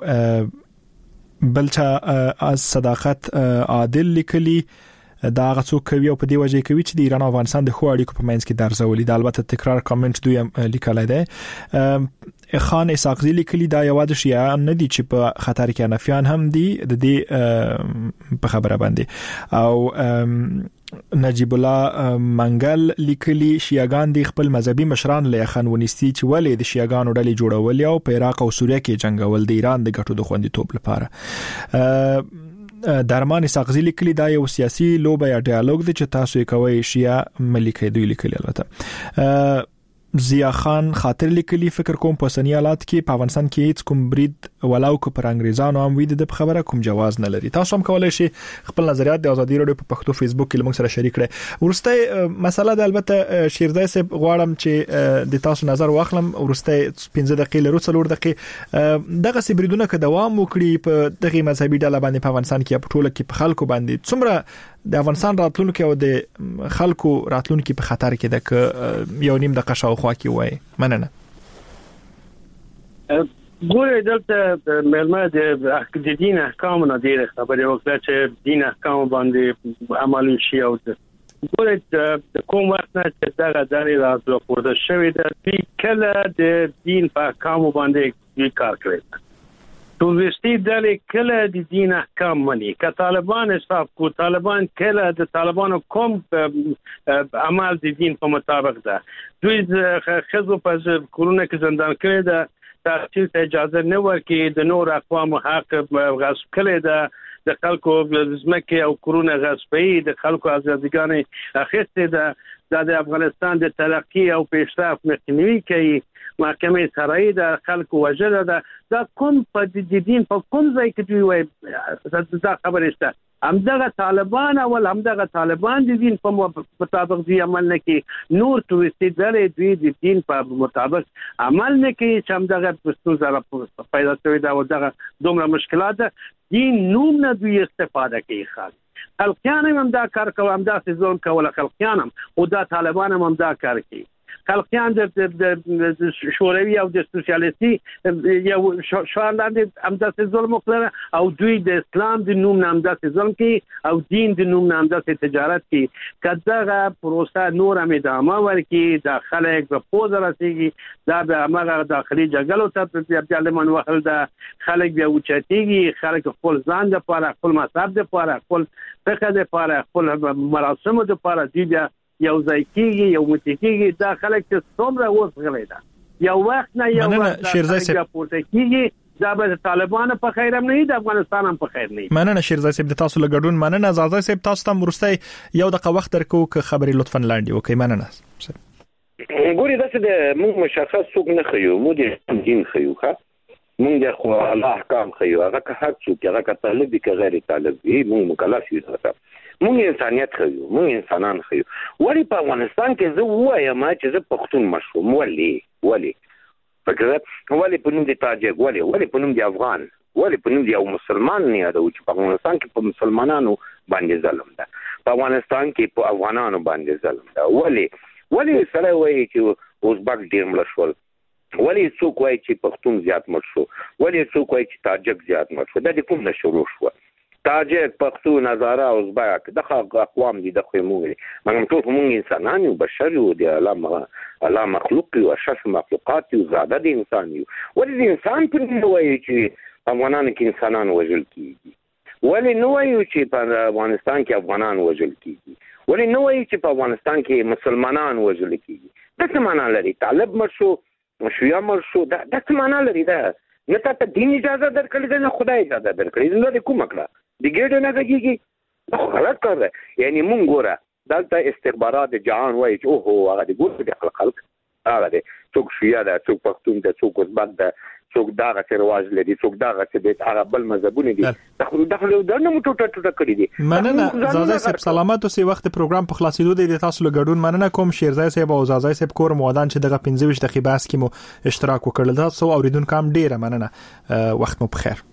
بلچا از صداقت عادل لیکلي دا هغه څوک کوي او په دې وجه کوي چې د ایران او افغانستان د خو اړیکو په منځ کې درزولي دا البته تکرار کامنټ دوی هم لیکلای دی. خان اسحاقزی لیکلي دا یو د شیعه نه دي چې په خطر کې نفیان هم دي د دې په خبره باندې او نجیب الله منګل لیکلي شیعاګان د خپل مذهبي مشران له خانونیستي چې ولې د شیعاګانو ډلې جوړول او په عراق او سوریه کې جنگول د ایران د ګټو د خوندیتوب لپاره. درمان اسحاقزی لیکلي دا یو سیاسي لوبه یا ډیالوګ دی چې تاسو یې کوي شیعه ملک دوی لیکلي البته. ضیا خان خاطر لیکلي فکر کوم په سنی حالات کې په افغانستان کې هیڅ کوم برید ولاو کو پر انګریزانو هم وید د خبره کوم جواز نه لري. تاسو هم کولای شئ خپل نظریات د ازادي رادیو په پښتو فیسبوک کې موږ سره شریک کړئ. ورسته مسله د البته شیرزای صاحب غواړم چې د تاسو نظر واخلم ورسته پنځه دقیقې لرو څلور دقیقې دغه سی بریدونه که دوام وکړي په دغه مذهبي ډله باندې په افغانستان کې په ټوله کې په خلکو باندې څومره د افغانستان راتلونکو او د خلکو راتلونکو په خطر کې ده که یو نیم دقیقه شاوخوا کې وای مننه. ګوره دلته ملما د دین احکام نه ډیره خبرې وکړه چې دین احکام باندې عمل شي او ګوره د کوم وخت نه چې دا غوړي راځو پورته شوی د کله د دین په احکام باندې کار کوي توریستی دلې کله د دین احکام مني که طالبان حساب کو طالبان کله د طالبانو کوم عمل د دین په مطابق ده دوی خزو په کورونه کې زندان کړي ده تاسو ته اجازه نه ورکړي د نور اقوام حق غصب کړي ده د خلکو زمکه او کورونه غصبي د خلکو ازادګانې اخیسته ده د افغانستان د ترقی او پیشرفت مخنیوي کوي محکمه سرای د خلکو وجره ده دا کوم په د دین په کوم ځای کې دوی وایي دا خبره شته همدغه طالبان او همدغه طالبان د دین په مطابق دی عمل نه کوي نور توریستي ډلې دوی د دین په مطابق عمل نه کوي چې همدغه پښتو پیدا شوی دا او دغه دومره مشکلات دین نوم نه دوی استفاده کوي خاص خلقیان هم دا کار کوي هم دا ظلم کوي خلقیان هم او دا طالبان هم دا کار کوي خلقیان د شوروي او د سوسیالیستي یو شوان لاندې همداسې ظلم وکړه او دوی د اسلام د نوم نه همداسې ظلم کوي او دین د نوم نه همداسې تجارت کوي که دغه پروسه نور هم ادامه ورکړي دا خلک په پوزه رسېږي دا به هماغه داخلي جګړو ته بیا لمن وهل ده خلک بیا اوچتېږي خلک خپل ځان دپاره خپل مذهب دپاره خپل فقه دپاره خپل مراسمو دپاره دوی بیا یو ځای کېږي یو متکیږي دا خلک چې څومره اوس غلي ده یو وخت نه یو وخت دا پورته کېږي دا به طالبان په خیر هم نه د افغانستان هم په خیر نه مننه شیرزای صاحب د تاسو لګډون مننه زازای صاحب تاسو ته مرسته یو دغه وخت درکو که خبري لطفا لاندې وکي مننه ګوري دا چې د موږ مشخص څوک نه خيو موږ د دین خيو ښه موږ د خو الله احکام خيو هغه که حق څوک هغه که طالب که غیر طالب وي موږ مکلف یو تاسو موږ انسانيت خيو موږ انسانان خيو ولی په افغانستان کې زه وایم چې زه پښتون مشوم ولی ولی فکر ولی په نوم دي تاجک ولی ولی په نوم دي افغان ولی په نوم دي یو مسلمان نه یادو چې په افغانستان کې په مسلمانانو باندې ظلم ده په افغانستان کې په افغانانو باندې ظلم ده ولی ولی سره وایي چې اوزبک ډیر مړ شول ولی څوک وایي چې پښتون زیات مړ شو ولی څوک وایي چې تاجک زیات مړ شو دا د کوم نه شروع شو تاجک پښتون هزاره ازبک دغه اقوام دي دغه موږ موږ ټول موږ انسانان یو بشر یو د الله الله مخلوق یو اشرف مخلوقات یو زاده د انسان یو ولې د انسان په نوم وایي چې افغانان کې انسانان وژل کیږي ولې نو وایي چې په افغانستان کې افغانان وژل کیږي ولې نو وایي چې په افغانستان کې مسلمانان وژل کیږي دا څه معنی لري طالب مرشو شیعه مرشو دا دا څه معنی لري دا نه ته دین اجازه درکړي نه خدای اجازه درکړي نه د کومه کړه د ګډ نه کېږي غلط کار دی. یعنی مونږ ګوره دلته استخبارات جهان وایي چې اوه هغه د ګوره د خلک هغه دی څوک شیعه ده څوک پښتون ده څوک ازبک ده څوک داغه څه رواج لري څوک داغه څه د هغه بل مذهبونه دي دغه دغه د نمو ټوټه ټوټه کړی دي. مننه زازای صاحب سلامات اوسې وخت پروګرام په خلاصېدو دی د تاسو له ګډون مننه کوم. شیرزای صاحب او زازای صاحب کور مودان چې دغه پنځه ویشت دقیقې بحث کې مو اشتراک وکړل تاسو اوریدونکو هم ډیره مننه. وخت مو بخیر.